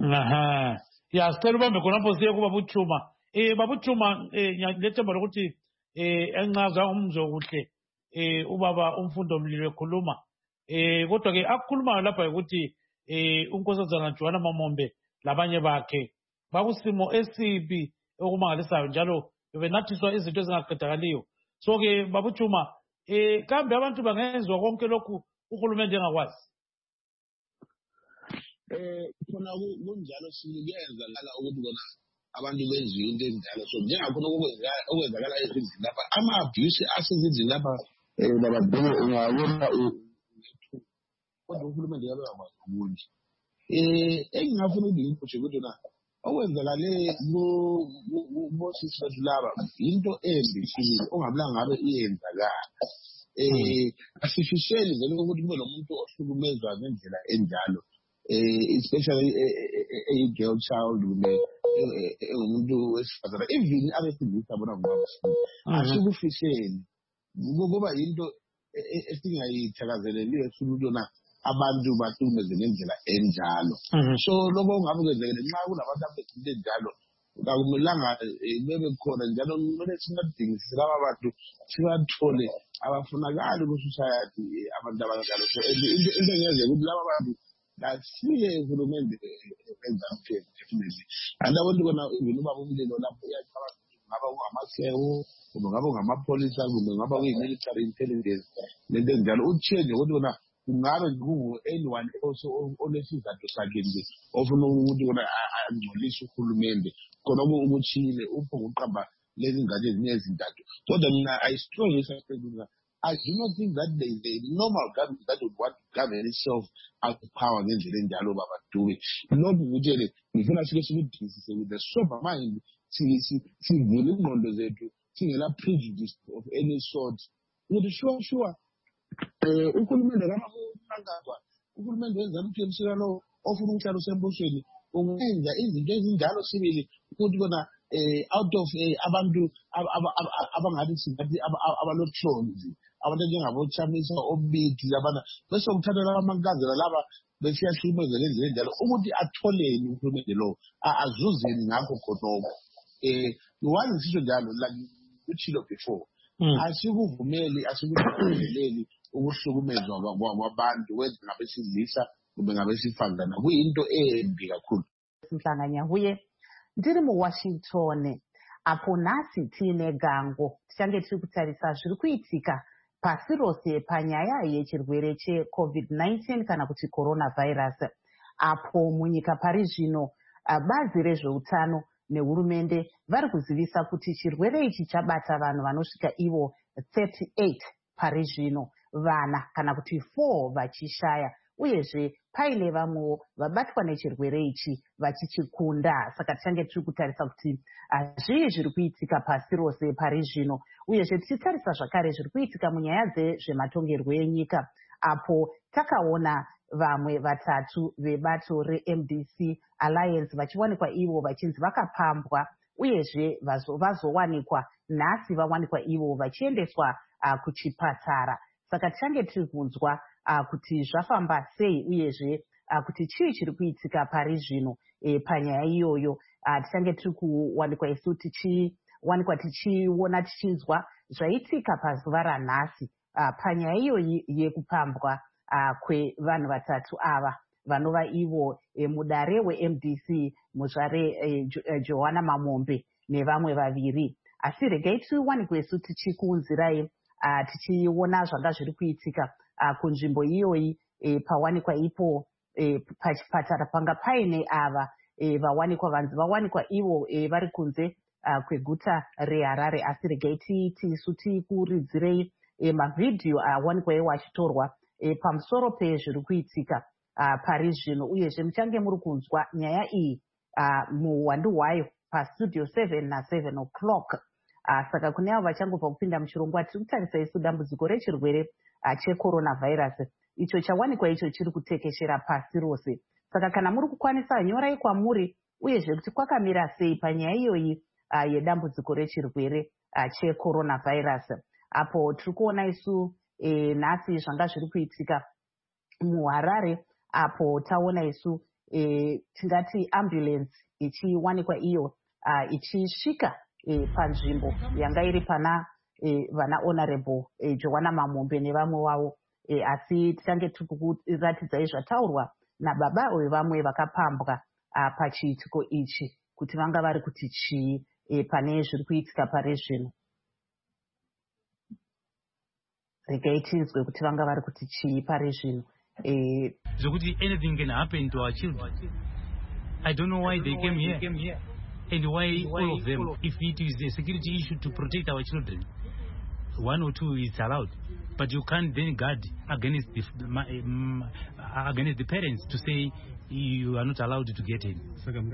ya sicela ubambe khonapho siye kuba buthuma babuthuma ngilethemba lokuthi encaza umzwe kuhle ubaba umfundo mlilo ekhuluma kodwa-ke akukhulumayo lapha ukuthi unkosazana Joanna Mamombe labanye bakhe bakusimo esibi okumangalisayo njalo bebenathiswa izinto ezingaqedakaliyo so-ke babuthuma kambe abantu bangenzwa konke lokhu uhulumende engakwazi khona kunjalo sikuyenza lala ukuthi kona abantu benziwe into enjalo so njengakhona okwenzakala ezindlini lapha ama-abuse asezindlini lapha babadele ungabona kodwa uhulumende yabe yakwazi ukuthi engingafuna ukuthi ngiphutshe ukuthi na okwenzakale bosisi bethu laba yinto embi sibili ongabulanga ngabe iyenzakala asifisheli vele ukuthi kube nomuntu ohlukumezwa ngendlela enjalo especially a-girl child engumuntu wesifazana even abesilisa bona ngubabafuni asikufisheli kuba yinto esingayithakazeleliyo esulutona abantu bahlukumeze ngendlela enjalo so lokho kungabe kwenzekele nxa kulabantu abesinto enjalo kakumelanga bebe khona njalo kumele singadingisisi laba bantu sibathole abafunakali ku-society abantu abanjalo so into engeze ukuthi laba bantu lasiye uhulumende example definitely andabona kona even ubaba umlilo lapho uyacabanga ngaba ungamasewu kumbe ngaba ungamapolisa kumbe ngaba kuyi-military intelligence lento enjalo utshenje ukuthi kona kungabe anyone also onesizathu sakhe nje ofuna ukuthi wona angcolise uhulumende khona ukutshile uphokuqamba lezi ngane ezinye ezintathu. Kodwa mina I strongly suspect that I do not think that there is a normal government that would want to govern itself out of power ngendlela enjalo babaduwe. Not ukuthi ngifuna sike sikudisise with the sober mind sivule ingqondo zethu singela prejudice of any sort. Ukuthi sure uhulumende kamafungangazwa uhulumende wenza umthethelo ofuna ukuhlala usembusweni ungenza izinto ezinjalo sibili ukuthi bona out of abantu abangathi singathi abalohlonzi abantu njengabo Chamisa Obiti labana bese ukuthathela amankazela laba besiyahlimeza lendlela njalo ukuthi atholeni uhulumende lo azuzeni ngakho khonoko wazi sisho njalo la kuchilo before asikuvumeli asikuvumeleli ukuhlukumezwa kwabantu wenza ngabesilisa kube ngabesifazana kuyinto embi kakhulu. Mhlanganya huye ndiri muWashington apo nhasi tiine gango tichange tiri kutarisa zviri kuitika pasi rose panyaya yechirwere cheCovid-19 kana kuti coronavirus. Apo munyika pari zvino bazi rezveutano nehurumende vari kuzivisa kuti chirwere ichi chabata vanhu vanosvika ivo 38 pari zvino, vana kana kuti 4 vachishaya, uyezve paine vamwewo vabatwa nechirwere ichi vachichikunda. Saka tichange tiri kutarisa kuti zvii zviri kuitika pasi rose pari zvino, uyezve tichitarisa zvakare zviri kuitika munyaya dzezvematongerwo enyika, apo takaona vamwe vatatu vebato reMDC Alliance vachiwanikwa ivo vachinzi vakapambwa, uyezve vazowanikwa nhasi vawanikwa ivo vachiendeswa kuchipatara. Saka tichange tiri kunzwa kuti zvafamba sei, uyezve kuti chii chiri kuitika pari zvino panyaya iyoyo. Tichange tiri kuwanikwa isu tichiwanikwa tichiona tichinzwa zvaitika pazuva ranhasi panyaya iyoyi yekupambwa kwevanhu vatatu ava vanova ivo mudare weMDC muzvare Johanna Mamombe nevamwe vaviri. Asi regai tiwanikwe isu tichikuunzirai tichiona zvanga zviri kuitika kunzvimbo iyoyi pawanikwa ipo pachipatara panga paine ava vawanikwa vanzi vawanikwa ivo vari kunze kweguta reHarare. Asi regai tiisu tikuridzirei mavhidhiyo awanikwa iwo achitorwa pamusoro pezviri kuitika pari zvino, uyezve muchange muri kunzwa nyaya iyi muhwandu hwayo pastudio 7 na7 o'clock. Saka kune avo vachangobva kupinda muchirongwa, tiri kutarisa isu dambudziko rechirwere checoronavirus icho chawanikwa icho chiri kutekeshera pasi rose. Saka kana muri kukwanisa nyorai kwamuri, uyezve kuti kwakamira sei panyaya iyoyi yedambudziko rechirwere checoronavirus. Apo tiri kuona isu nhasi zvanga zviri kuitika muHarare, apo taona isu tingati ambulance ichiwanikwa iyo ichisvika panzvimbo yanga iri pana vana honorable Johanna Mamombe nevamwe wavo. Asi tichange tiri kuratidzai zvataurwa nababa wevamwe vakapambwa pachiitiko ichi kuti vanga vari kuti chii pane zviri kuitika pari zvino. Regai tinzwe kuti vanga vari kuti chii pari zvino. Zvokuti anything can happen to our children. I don't know why they came here and why all of them. If it is a security issue to protect our children, 1 or 2 is allowed, but you can't then guard against the parents to say you are not allowed to get in.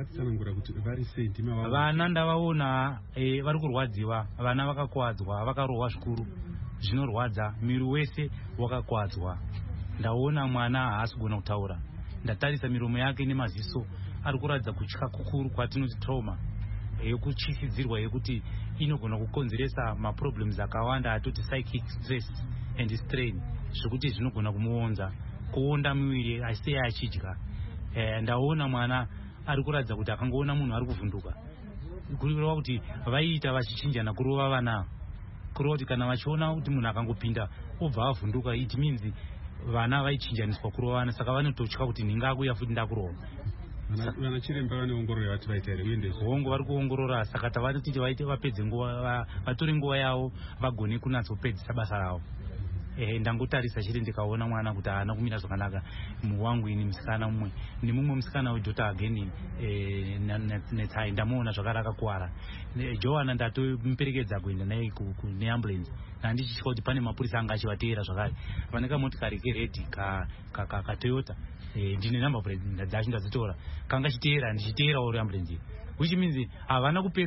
Vana ndavaona vari kurwadziwa, vana vakakwadzwa, vakarohwa zvikuru zvinorwadza, miri wese wakakwadzwa. Ndaona mwana haasi kugona kutaura, ndatarisa miromo yake nemaziso ari kuratidza kutya kukuru kwatinoti trauma yekuchisidzirwa yekuti inogona kukonzeresa maproblems akawanda atoti psychic stress and strain, zvekuti zvinogona kumuonza kuonda miviri asi achidya. Ndaona mwana ari kuratidza kuti akangoona munhu ari kuvhunduka, kureva kuti vaiita vachichinjana kurova vana, kureva kuti kana vachiona kuti munhu akangopinda obva avhunduka, it means vana vaichinjaniswa kurovana, saka vanototya kuti ndingakuya futi ndakurova. Vana chiremba vanoongorora vati vaita here uende hongo vari kuongorora, saka tavatoti vaite vapedze nguva, vatore nguva yavo vagone kunatsopedzisa basa ravo. ndangotarisa chete ndikaona mwana kuti haana kumira zvakanaka. Muwangu ini musikana mumwe nemumwe musikana wedhota ageni netsai ndamuona zvakare akakuwara. Joana ndatomuperekedza kuenda naye neambulance. Nandichitya kuti pane mapurisa anga achivateera zvakare. Pane kamotikari keredhi kaToyota ndine number plate dzacho ndadzitora kanga chiteera ndichiteerawo ambulance, which means havana kupedza.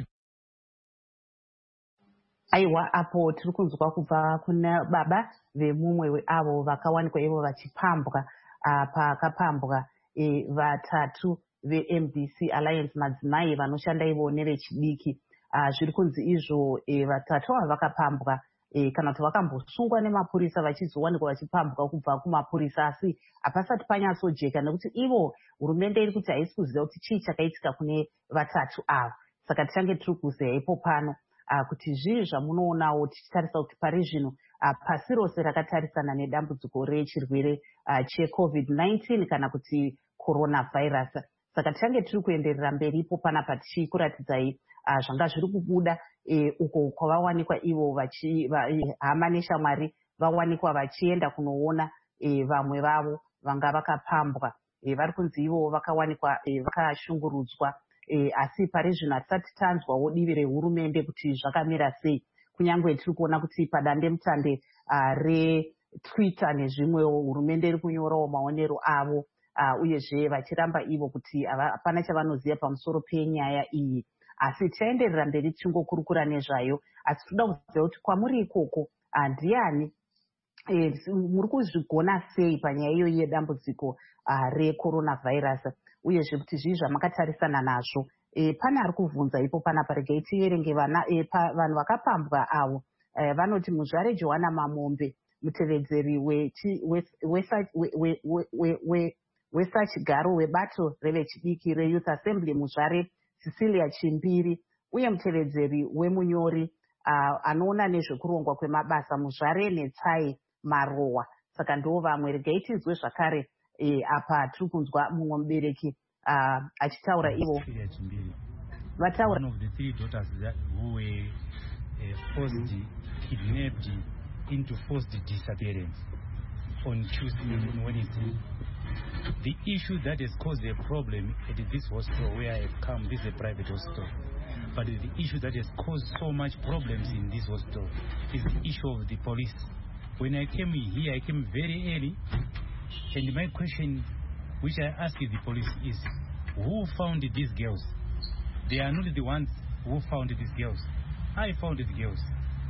Aiwa, apo tiri kunzwa kubva kuna baba vemumwe weavo vakawanikwa ivo vachipambwa pakapambwa vatatu veMDC Alliance, madzimai vanoshanda ivo nevechidiki. Zviri kunzi izvo vatatu ava vakapambwa kana kuti vakambosungwa nemapurisa vachizowanikwa vachipambwa kubva kumapurisa, asi hapasati panyatsojeka nekuti ivo hurumende iri kuti haisi kuziva kuti chii chakaitika kune vatatu ava. Saka tichange tiri kuziva ipo pano kuti zvii zvamunoonawo tichitarisa kuti pari zvino pasi rose rakatarisana nedambudziko rechirwere cheCovid-19 kana kuti coronavirus. Saka tichange tiri kuenderera mberi ipo panapa tichikuratidzai zvanga zviri kubuda uko kwavawanikwa ivo hama neshamwari vawanikwa vachienda kunoona vamwe vavo vanga vakapambwa. Vari kunzi ivo vakawanikwa vakashungurudzwa, asi pari zvino hatisati tanzwawo divi rehurumende kuti zvakamira sei, kunyange tiri kuona kuti padandemutande reTwitter nezvimwewo hurumende iri kunyorawo maonero avo, uyezve vachiramba ivo kuti hapana chavanoziva pamusoro penyaya iyi. Asi tichaenderera mberi tichingokurukura nezvayo, asi toda kuziva kuti kwamuri ikoko ndiani muri kuzvigona sei panyaya iyo yedambudziko recoronavirus, uyezve kuti zvii zvamakatarisana nazvo. Pane ari kuvhunza ipo panapa, regai tierenge vanhu vakapambwa avo. Vanoti muzvare Joana Mamombe, mutevedzeri wesachigaro webato revechidiki reYouth Assembly muzvare Cecilia Chimbiri, uye mutevedzeri wemunyori anoona nezvekurongwa kwemabasa muzvare Netsai Marowa. Saka ndo vamwe. Regai tizwe zvakare apa tiri kunzwa mumwe mubereki achitaura ivo vataura. One of the three daughters who were forced, kidnapped into forced disappearance on Tuesday and Wednesday. The issue that has caused a problem at this hospital where I have come, this is a private hospital, but the issue that has caused so much problems in this hospital is the issue of the police. When I came here, I came very early, and my question which I asked the police is, who found these girls? They are not the ones who found these girls. I found the girls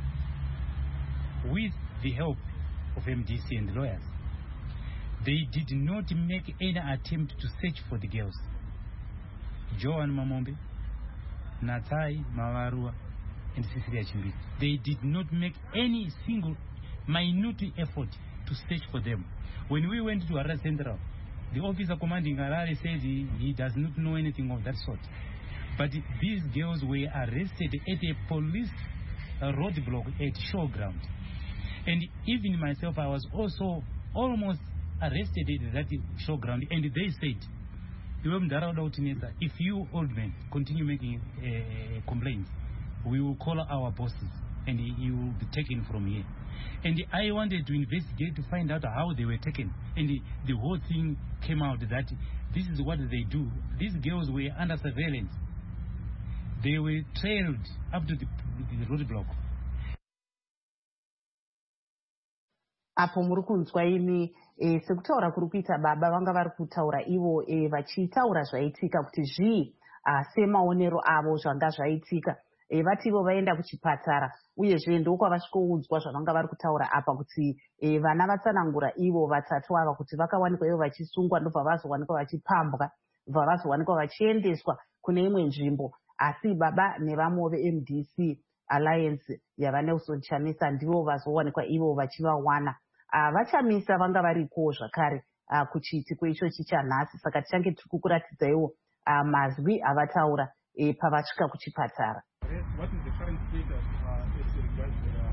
with the help of MDC and lawyers. They did not make any attempt to search for the girls. Joan Mamombe, Natai Mawarua, and Cecilia Chimbiri. They did not make any single minute effort to search for them. When we went to Harare Central, the officer commanding Harare says he does not know anything of that sort. But these girls were arrested at a police roadblock at Showground. And even myself, I was also almost arrested at that Showground. And they said, if you old men continue making complaints, we will call our bosses and you will be taken from here. And I wanted to investigate to find out how they were taken. And the whole thing came out that this is what they do. These girls were under surveillance. They were trailed up to the roadblock. Apo muri kunzwa imi sekutaura kuri kuita baba vanga vari kutaura ivo vachitaura zvaitika kuti zvii semaonero avo zvanga zvaitika. Vati ivo vaenda kuchipatara, uyezve ndokwavasvikoudzwa zvavanga vari kutaura apa kuti vana vatsanangura ivo vatatu ava kuti vakawanikwa ivo vachisungwa ndobva vazowanikwa vachipambwa, bva vazowanikwa vachiendeswa kune imwe nzvimbo. Asi baba nevamwe veMDC Alliance yavanelson Chamisa ndivo vazowanikwa ivo vachivawana. Vachamisa vanga variko zvakare kuchiitiko ichochi chanhasi. Saka tichange tiri kukuratidzaiwo mazwi avataura pavasvika kuchipatara. What is the current status as regards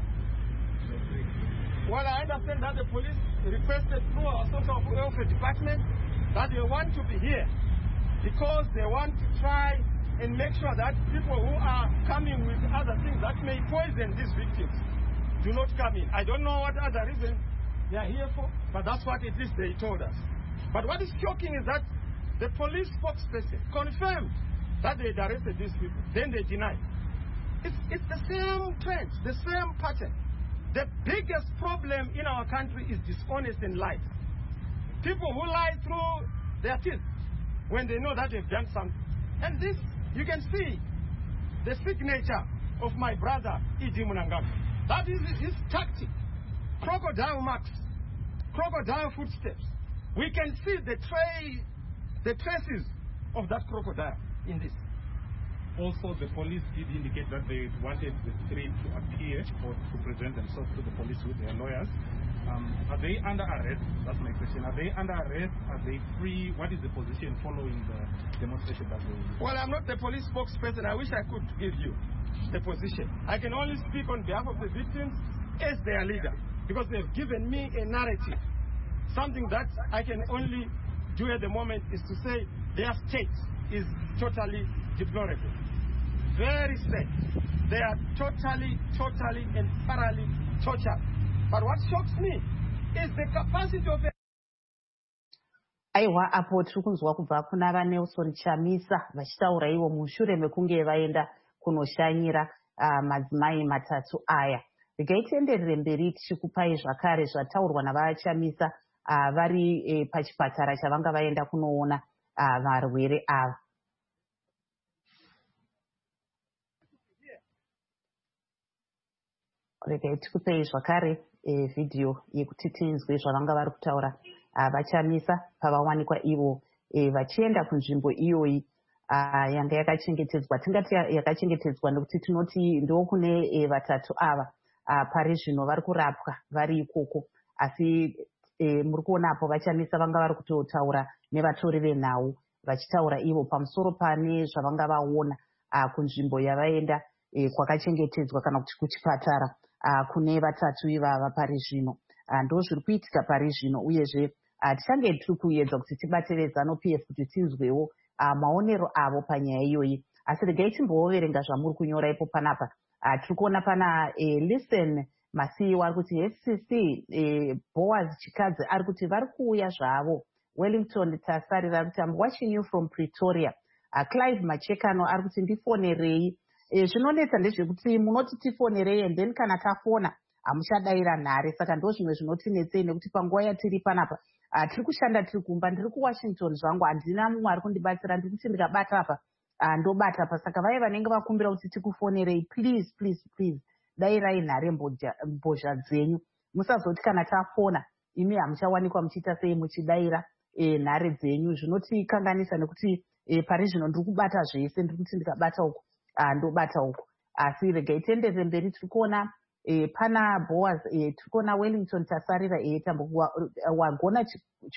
the Well, I understand that the police requested through our social welfare department that they want to be here because they want to try and make sure that people who are coming with other things that may poison these victims do not come in. I don't know what other reason they are here for, but that's what at least they told us. But what is shocking is that the police spokesperson confirmed that they had arrested these people, then they denied. It's the same trend, the same pattern. The biggest problem in our country is dishonest and lies. People who lie through their teeth when they know that they've done something. And this, you can see the signature of my brother, Idi Munangagwa. That is his tactic. Crocodile marks, crocodile footsteps. We can see the traces of that crocodile in this. Also, the police did indicate that they wanted the three to appear or to present themselves to the police with their lawyers. Are they under arrest? That's my question. Are they under arrest? Are they free? What is the position following the demonstration that they... Well, I'm not the police spokesperson. I wish I could give you the position. I can only speak on behalf of the victims as their leader, because they've given me a narrative. Something that I can only do at the moment is to say their state is totally deplorable. Very sad. They are totally and thoroughly tortured. But what shocks me is the capacity of... aiwa apo tiri kunzwa kubva kuna vaNelson Chamisa vachitaura ivo mushure mekunge vaenda kunoshanyira madzimai matatu aya. Regai tienderere mberi tichikupai zvakare zvataurwa navaChamisa vari pachipatara chavanga vaenda kunoona varwere ava. Regai tikupei zvakare vhidhiyo yekuti tinzwe zvavanga vari kutaura vaChamisa pavawanikwa ivo vachienda kunzvimbo iyoyi yanga yakachengetedzwa. Tingati yakachengetedzwa nekuti tinoti ndo kune vatatu ava pari zvino vari kurapwa vari ikoko, asi muri kuonapo vaChamisa vanga vari kutotaura nevatori venhau vachitaura ivo pamusoro pane zvavanga vaona kunzvimbo yavaenda kwakachengetedzwa kana kuti kuchipatara kune vatatu ivava pari zvino. Ndo zviri kuitika pari zvino, uyezve tichange tiri kuedza kuti tibate veZANU-PF kuti tinzwewo maonero avo panyaya iyoyi. Asi regai timbooverenga zvamuri kunyora ipo panapa. Tiri kuona pana Listen Masiyiwa ari kuti FCC Boaz Chikadze ari kuti vari kuuya zvavo. Wellington Tasarira ari kuti I'm watching you from Pretoria. Clive Machekano ari kuti ndifonerei. Zvinonetsa ndezvekuti munoti tifonerei and then kana tafona hamuchadayira nhare, saka ndo zvimwe zvinotinetsei nekuti panguva yatiri panapa tiri kushanda tiri kumba, ndiri kuWashington zvangu, handina mumwe ari kundibatsira, ndiri kuti ndikabata apa ndobata apa. Saka vaya vanenge vakumbira kuti tikufonerei, please dayirai nhare mbozha dzenyu. Musazoti kana tafona imi hamuchawanikwa muchiita sei muchidayira nhare dzenyu. Zvinotikanganisa nekuti pari zvino ndiri kubata zvese, ndiri kuti ndikabata uku ndobata uku. Asi regai tienderere mberi. Tiri kuona pana Boaz, tiri kuona Wellington Tasarira wagona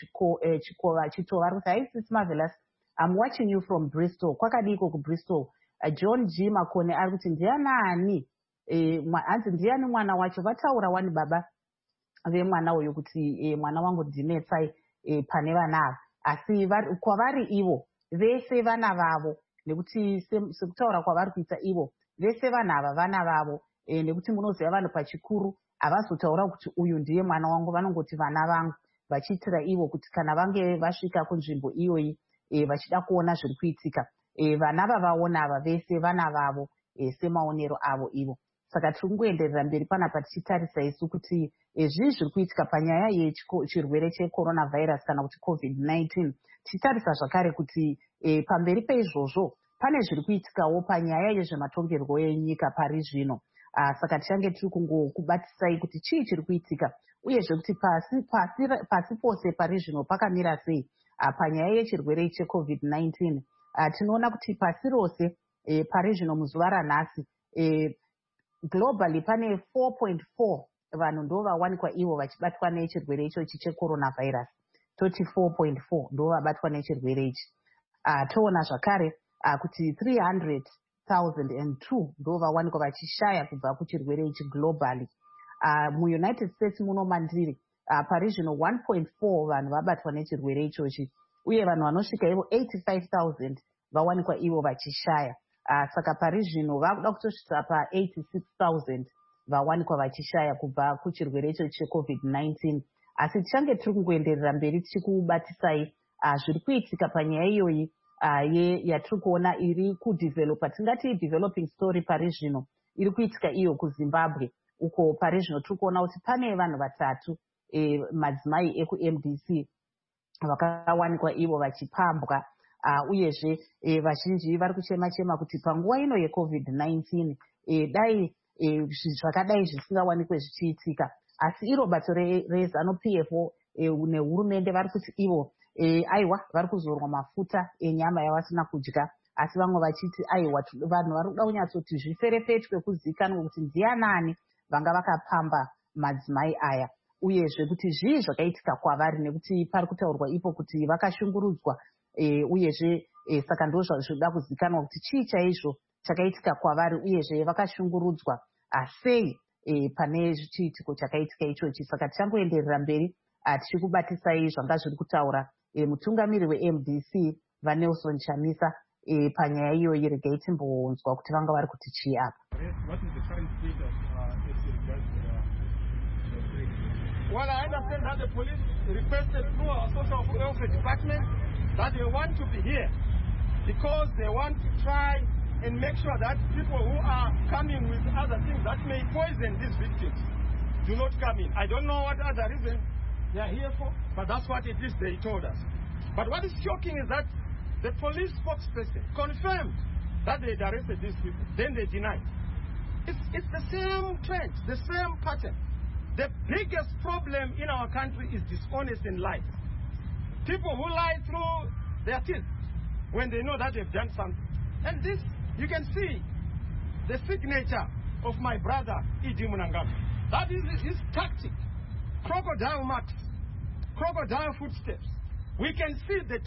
chikova chitova ari kuti haisisi Marvelous, I'm watching you from Bristol. Kwakadiko kuBristol. John G Makone ari kuti ndianani, hanzi ndiani mwana wacho. Vataura wani baba vemwana uyu kuti mwana wangu ndinetsai pane vana ava, asi kwavari ivo vese vana vavo, nekuti sekutaura kwavari kuita ivo vese vana ava vana vavo. Nekuti munoziva vanhu pachikuru havazotaura kuti uyu ndiye mwana wangu, vanongoti vana vangu, vachiitira ivo kuti kana vange vasvika kunzvimbo iyoyi vachida kuona zviri kuitika, vana vavaona ava vese vana vavo semaonero avo ivo. Saka tiri kungoenderera mberi panapa tichitarisa isu kuti zvii zviri kuitika panyaya yechirwere cheCoronavirus kana kuti COVID-19. Tichitarisa zvakare kuti pamberi peizvozvo pane zviri kuitikawo panyaya yezvematongerwo enyika pari zvino. Saka tichange tiri kungokubatisai kuti chii chiri kuitika, uyezve kuti pasi pose pari zvino pakamira sei panyaya yechirwere cheCovid-19. Tinoona kuti pasi rose pari zvino muzuva ranhasi globally pane 4.4 vanhu ndo vawanikwa ivo vachibatwa nechirwere ichochi cheCoronavirus. Toti 4.4 ndo vabatwa nechirwere ichi. Toona zvakare kuti 300,002 ndo vawanikwa vachishaya kubva kuchirwere ichi globally. MuUnited States muno mandiri pari zvino 1.4 vanhu vabatwa nechirwere ichochi, uye vanhu vanosvika ivo 85,000 vawanikwa ivo vachishaya. Saka pari zvino vakuda kutosvika pa86,000 vawanikwa vachishaya kubva kuchirwere ichochi cheCovid-19. asi tichange tiri kungoenderera mberi tichikubatisai zviri kuitika panyaya iyoyi yatiri kuona iri kudhivhelopa, tingati developing story pari zvino iri kuitika iyo kuzimbabwe, uko pari zvino tiri kuona kuti pane vanhu vatatu madzimai ekuMDC vakawanikwa ivo vachipambwa, uyezve vazhinji vari kuchema kuti panguva ino yeCovid-19 dai zvakadai zvisingawanikwe zvichiitika, asi iro bato reZANU-PF nehurumende vari kuti ivo aiwa vari kuzorwa mafuta enyama yavasina kudya, asi vamwe vachiti aiwa vanhu vari kuda kunyatsoti zviferefetwe kuzivikanwa kuti ndianani vanga vakapamba madzimai aya, uyezve kuti zvii zvakaitika kwavari, nekuti pari kutaurwa ipo kuti vakashungurudzwa, uyezve saka ndo zvazvoda kuzivikanwa kuti chii chaizvo chakaitika kwavari, uyezve vakashungurudzwa sei pane chiitiko chakaitika ichochi. Saka tichangoenderera mberi tichikubatisai zvanga zviri kutaura mutungamiri weMDC vaNelson Chamisa panyaya iyoyi. Regai timbonzwa kuti vanga vari kuti chii apa. Well, I understand that the police requested through our social welfare department that they want to be here because they want to try and make sure that people who are coming with other things that may poison these victims do not come in. I don't know what other reason they are here for, but that's what it is they told us. But what is shocking is that the police spokesperson confirmed that they had arrested these people, then they denied. It's the same trend, the same pattern. The biggest problem in our country is dishonest and lies. People who lie through their teeth when they know that they've done something. And this, you can see the signature of my brother, Idi Munangama. That is his tactic. Crocodile marks, crocodile footsteps. We can see the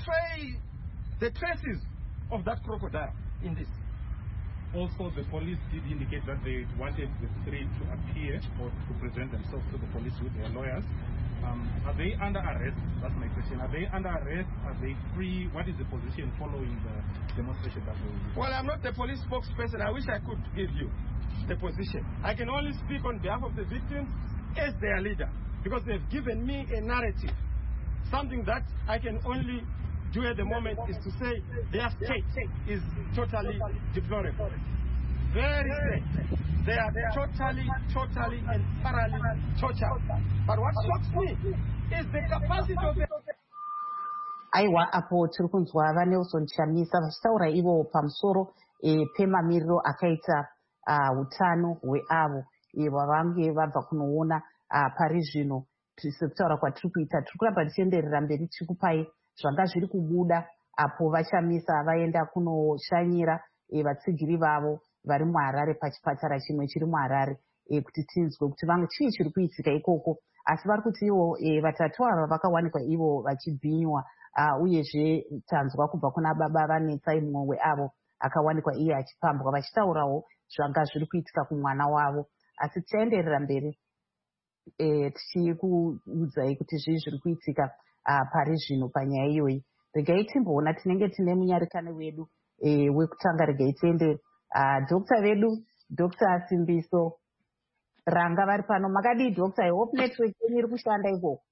traces of that crocodile in this. Also, the police did indicate that they wanted the three to appear or to present themselves to the police with their lawyers. Are they under arrest? That's my question. Are they under arrest? Are they free? What is the position following the demonstration that we... Well, I'm not the police spokesperson. I wish I could give you the position. I can only speak on behalf of the victims as their leader, because they've given me a narrative. Something that I can only do at the moment is to say their state is totally deplorable. Very sad. They are totally and thoroughly tortured. But what shocks me is the capacity of the... Aiwa, apo tiri kunzwa vaNelson Chamisa vachitaura ivo pamusoro pemamiriro akaita utano hweavo vavange vabva kunoona pari zvino. Sekutaura kwatiri kuita tiri kuramba tichienderera mberi tichikupai zvanga zviri kubuda apo vaChamisa vaenda kunoshanyira vatsigiri vavo vari muHarare pachipatara chimwe chiri muHarare kuti tinzwe kuti vamwe chii chiri kuitika ikoko. Asi vari kuti ivo vatatu ava vakawanikwa ivo vachibhinywa, uyezve tanzwa kubva kuna baba vanetsai mumwe weavo akawanikwa iye achipambwa, vachitaurawo zvanga zviri kuitika kumwana wavo. Asi tichaenderera mberi tichikuudzai kuti zvii zviri kuitika pari zvino panyaya iyoyi. Regai timboona tinenge tine munyarikani wedu wekutanga. Regai tiende dhokta vedu, Dr. Simbiso Ranga vari pano. Makadii Dr. I hope network yenyu iri kushanda ikoko.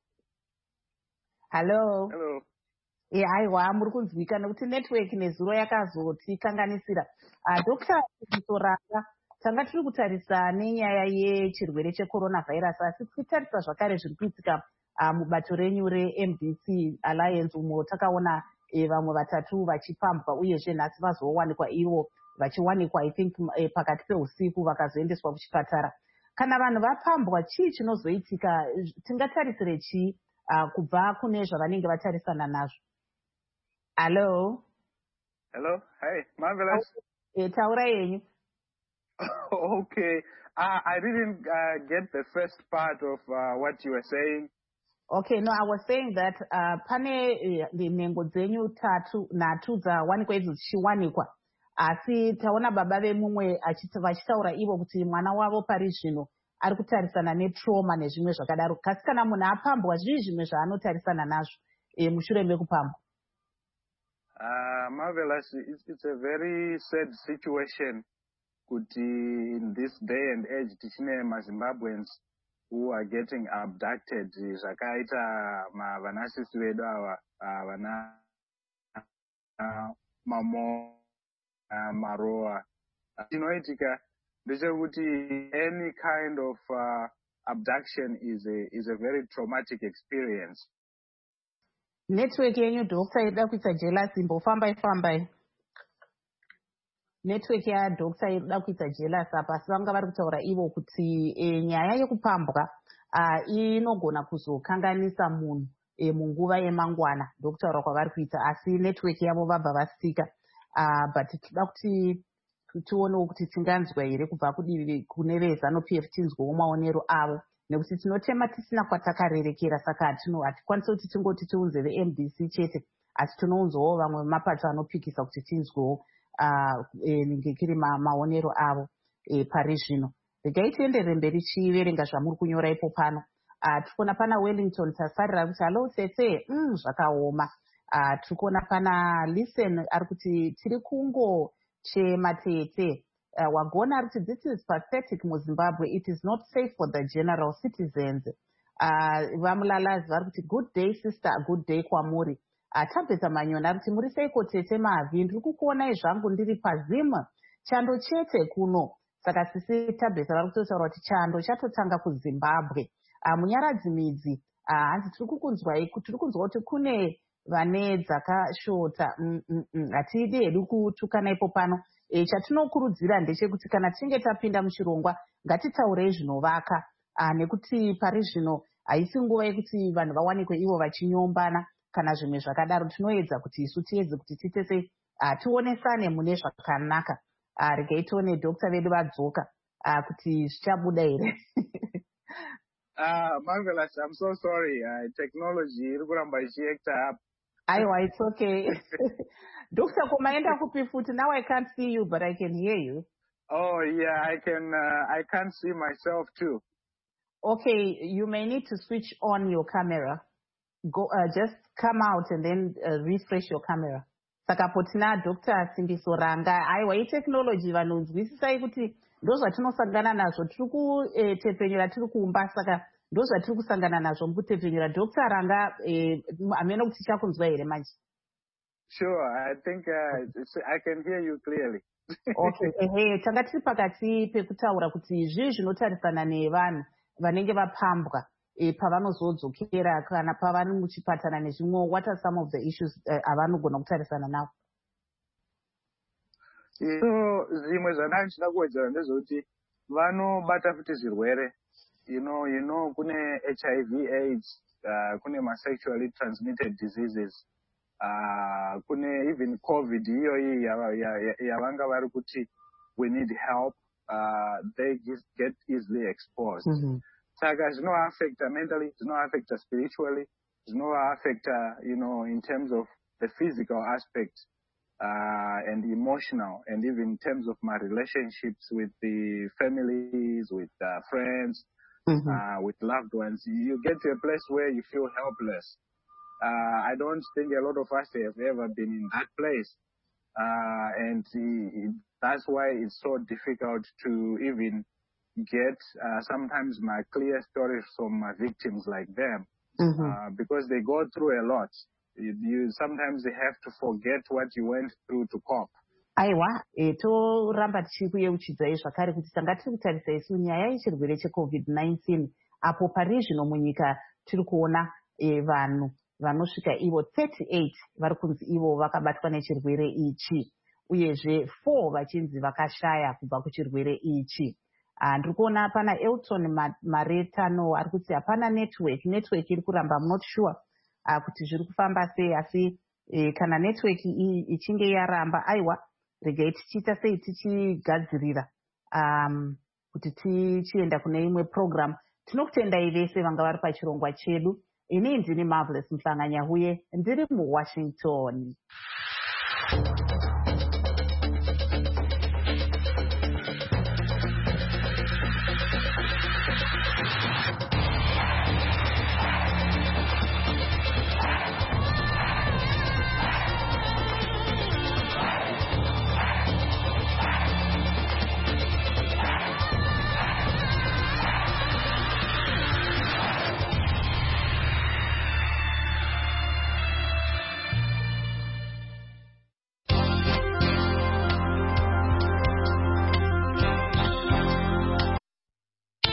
Hello. Hello. Aiwa, muri kunzwika nekuti network nezuro yakazotikanganisira. Dr. Simbiso Ranga, tanga tiri kutarisa nenyaya yechirwere cheCoronavirus, asi tichitarisa zvakare zviri kuitika mubato renyu reMDC Alliance, umo takaona vamwe vatatu vachipambwa, uyezve nhasi vazowanikwa ivo vachiwanikwa I think pakati peusiku vakazoendeswa kuchipatara. Kana vanhu vapambwa, chii chinozoitika? Tingatarisire chii kubva kune zvavanenge vatarisana nazvo? Hello. Hello. Hi. Marvelous. Taura yenyu. Okay. I didn't get the first part of what you were saying. Okay, no, I was saying that pane nhengo dzenyu nhatu dzawanikwa idzo dzichiwanikwa, asi taona baba vemumwe vachitaura ivo kuti mwana wavo pari zvino ari kutarisana netrauma nezvimwe zvakadaro. Kasi kana munhu apambwa, zvii zvimwe zvaanotarisana nazvo mushure mekupambwa? Marvelous, it's a very sad situation kuti in this day and age tichine maZimbabweans who are getting abducted zvakaita vanasisi vedu ava vana mamo maroa chinoitika ndechekuti any kind of abduction is a very traumatic experience. Network yenyu doctor ida kuita jealous imbofambai. Network ya doctor ida kuita jealous apa vanga vari kutaura ivo kuti nyaya yekupambwa inogona kuzokanganisa munhu munguva yemangwana ndokutaura kwavari kuita, asi network yavo vabva vasika. But tinoda kuti tionewo kuti tinganzwa here kubva kudivi kune veZANU-PF tinzwewo maonero avo, nekuti tinotema tisina kwatakarerekera, saka hatikwanisi kuti tingoti tiunze veMDC chete, asi tinounzawo vamwe vemapato anopikisa kuti tinzwewo ngekiri maonero avo pari zvino. Regai tienderere mberi chiverenga zvamuri kunyora ipo pano. Tikuona pana Wellington tasarira kuti halo tsetse zvakaoma. Tikuona pana Listen ari kuti tiri kungochema tete. Wagona ari kuti this is pathetic muZimbabwe, it is not safe for the general citizens. Vamulalazi vari kuti good day sister, good day kwamuri. Tabheta Manyona ari kuti muri seiko tete Mavi, ndiri kukuonai zvangu ndiri pazima chando chete kuno. Saka sisi Tabheta vari kutotaura kuti chando chatotanga kuZimbabwe. Munyaradzi midzi hanzi tiri kunzwa kuti kune vane dzakashota. Hatidi hedu kutukana ipo pano. Chatinokurudzira ndechekuti kana tinge tapinda muchirongwa ngatitaurei zvinovaka, nekuti pari zvino haisi nguva yekuti vanhu vawanikwe ivo vachinyombana kana zvimwe zvakadaro. Tinoedza kuti isu tiedze kuti titese tionesane mune zvakanaka. Regai tione dokta vedu vadzoka kuti zvichabuda here. Marvelous, I'm so sorry. Technology iri kuramba ichiekta up. Aiwa, it's okay. Doctor, kumaenda kupi futi? Now I can't see you, but I can hear you. Oh yeah, I can't see myself too. Okay, you may need to switch on your camera. Go, just come out and then refresh your camera. Saka potina Dr. Simbiso Ranga. Aiwa, technology vanonzwisisai kuti ndozvatinosangana nazvo. Tiri kutepenyera tiri kuumba, saka ndozvatiri kusangana nazvo mukutepenyera. Dr. Ranga, ameno kuti chakunzwa here manje? Sure, I think I can hear you clearly. Okay, tanga tiri pakati pekutaura kuti zvii zvinotarisana nevanhu vanenge vapambwa pavanozodzokera kana pavari muchipatana nezvimwe. What are some of the issues avanogona kutarisana navo? Zvimwe zvandanchida kuwedzera ndezvekuti vanobata futi zvirwere. You know, kune HIV, AIDS, kune ma-sexually transmitted diseases. Kune even COVID iyoyi yavanga vari kuti we need help, they get easily exposed. Saka zvinoaffecta mentally, zvinoaffecta spiritually, zvinoaffecta, in terms of the physical aspect and emotional, and even in terms of my relationships with the families, with friends, with loved ones. You get to a place where you feel helpless. I don't think a lot of us have ever been in that place. And that's why it's so difficult to even get sometimes my clear stories from my victims like them, because they go through a lot. You sometimes have to forget what you went through to cope. Aiwa, toramba tichiri kuyeuchidzai zvakare kuti tanga tiri kutarisa isu nyaya yechirwere cheCovid-19 apo pari zvino munyika tiri kuona vanhu vanosvika ivo 38 vari kunzi ivo vakabatwa nechirwere ichi, uyezve 4 vachinzi vakashaya kubva kuchirwere ichi. Ndiri kuona pana Elton Maretano ari kuti hapana network iri kuramba. I'm not sure kuti zviri kufamba sei, asi kana network ichinge yaramba, aiwa, regai tichiita sei tichigadzirira kuti tichienda kune imwe program. Tinokutendai vese vanga vari pachirongwa chedu. Ini ndini Marvelous Mhlanganya huye ndiri muWashington.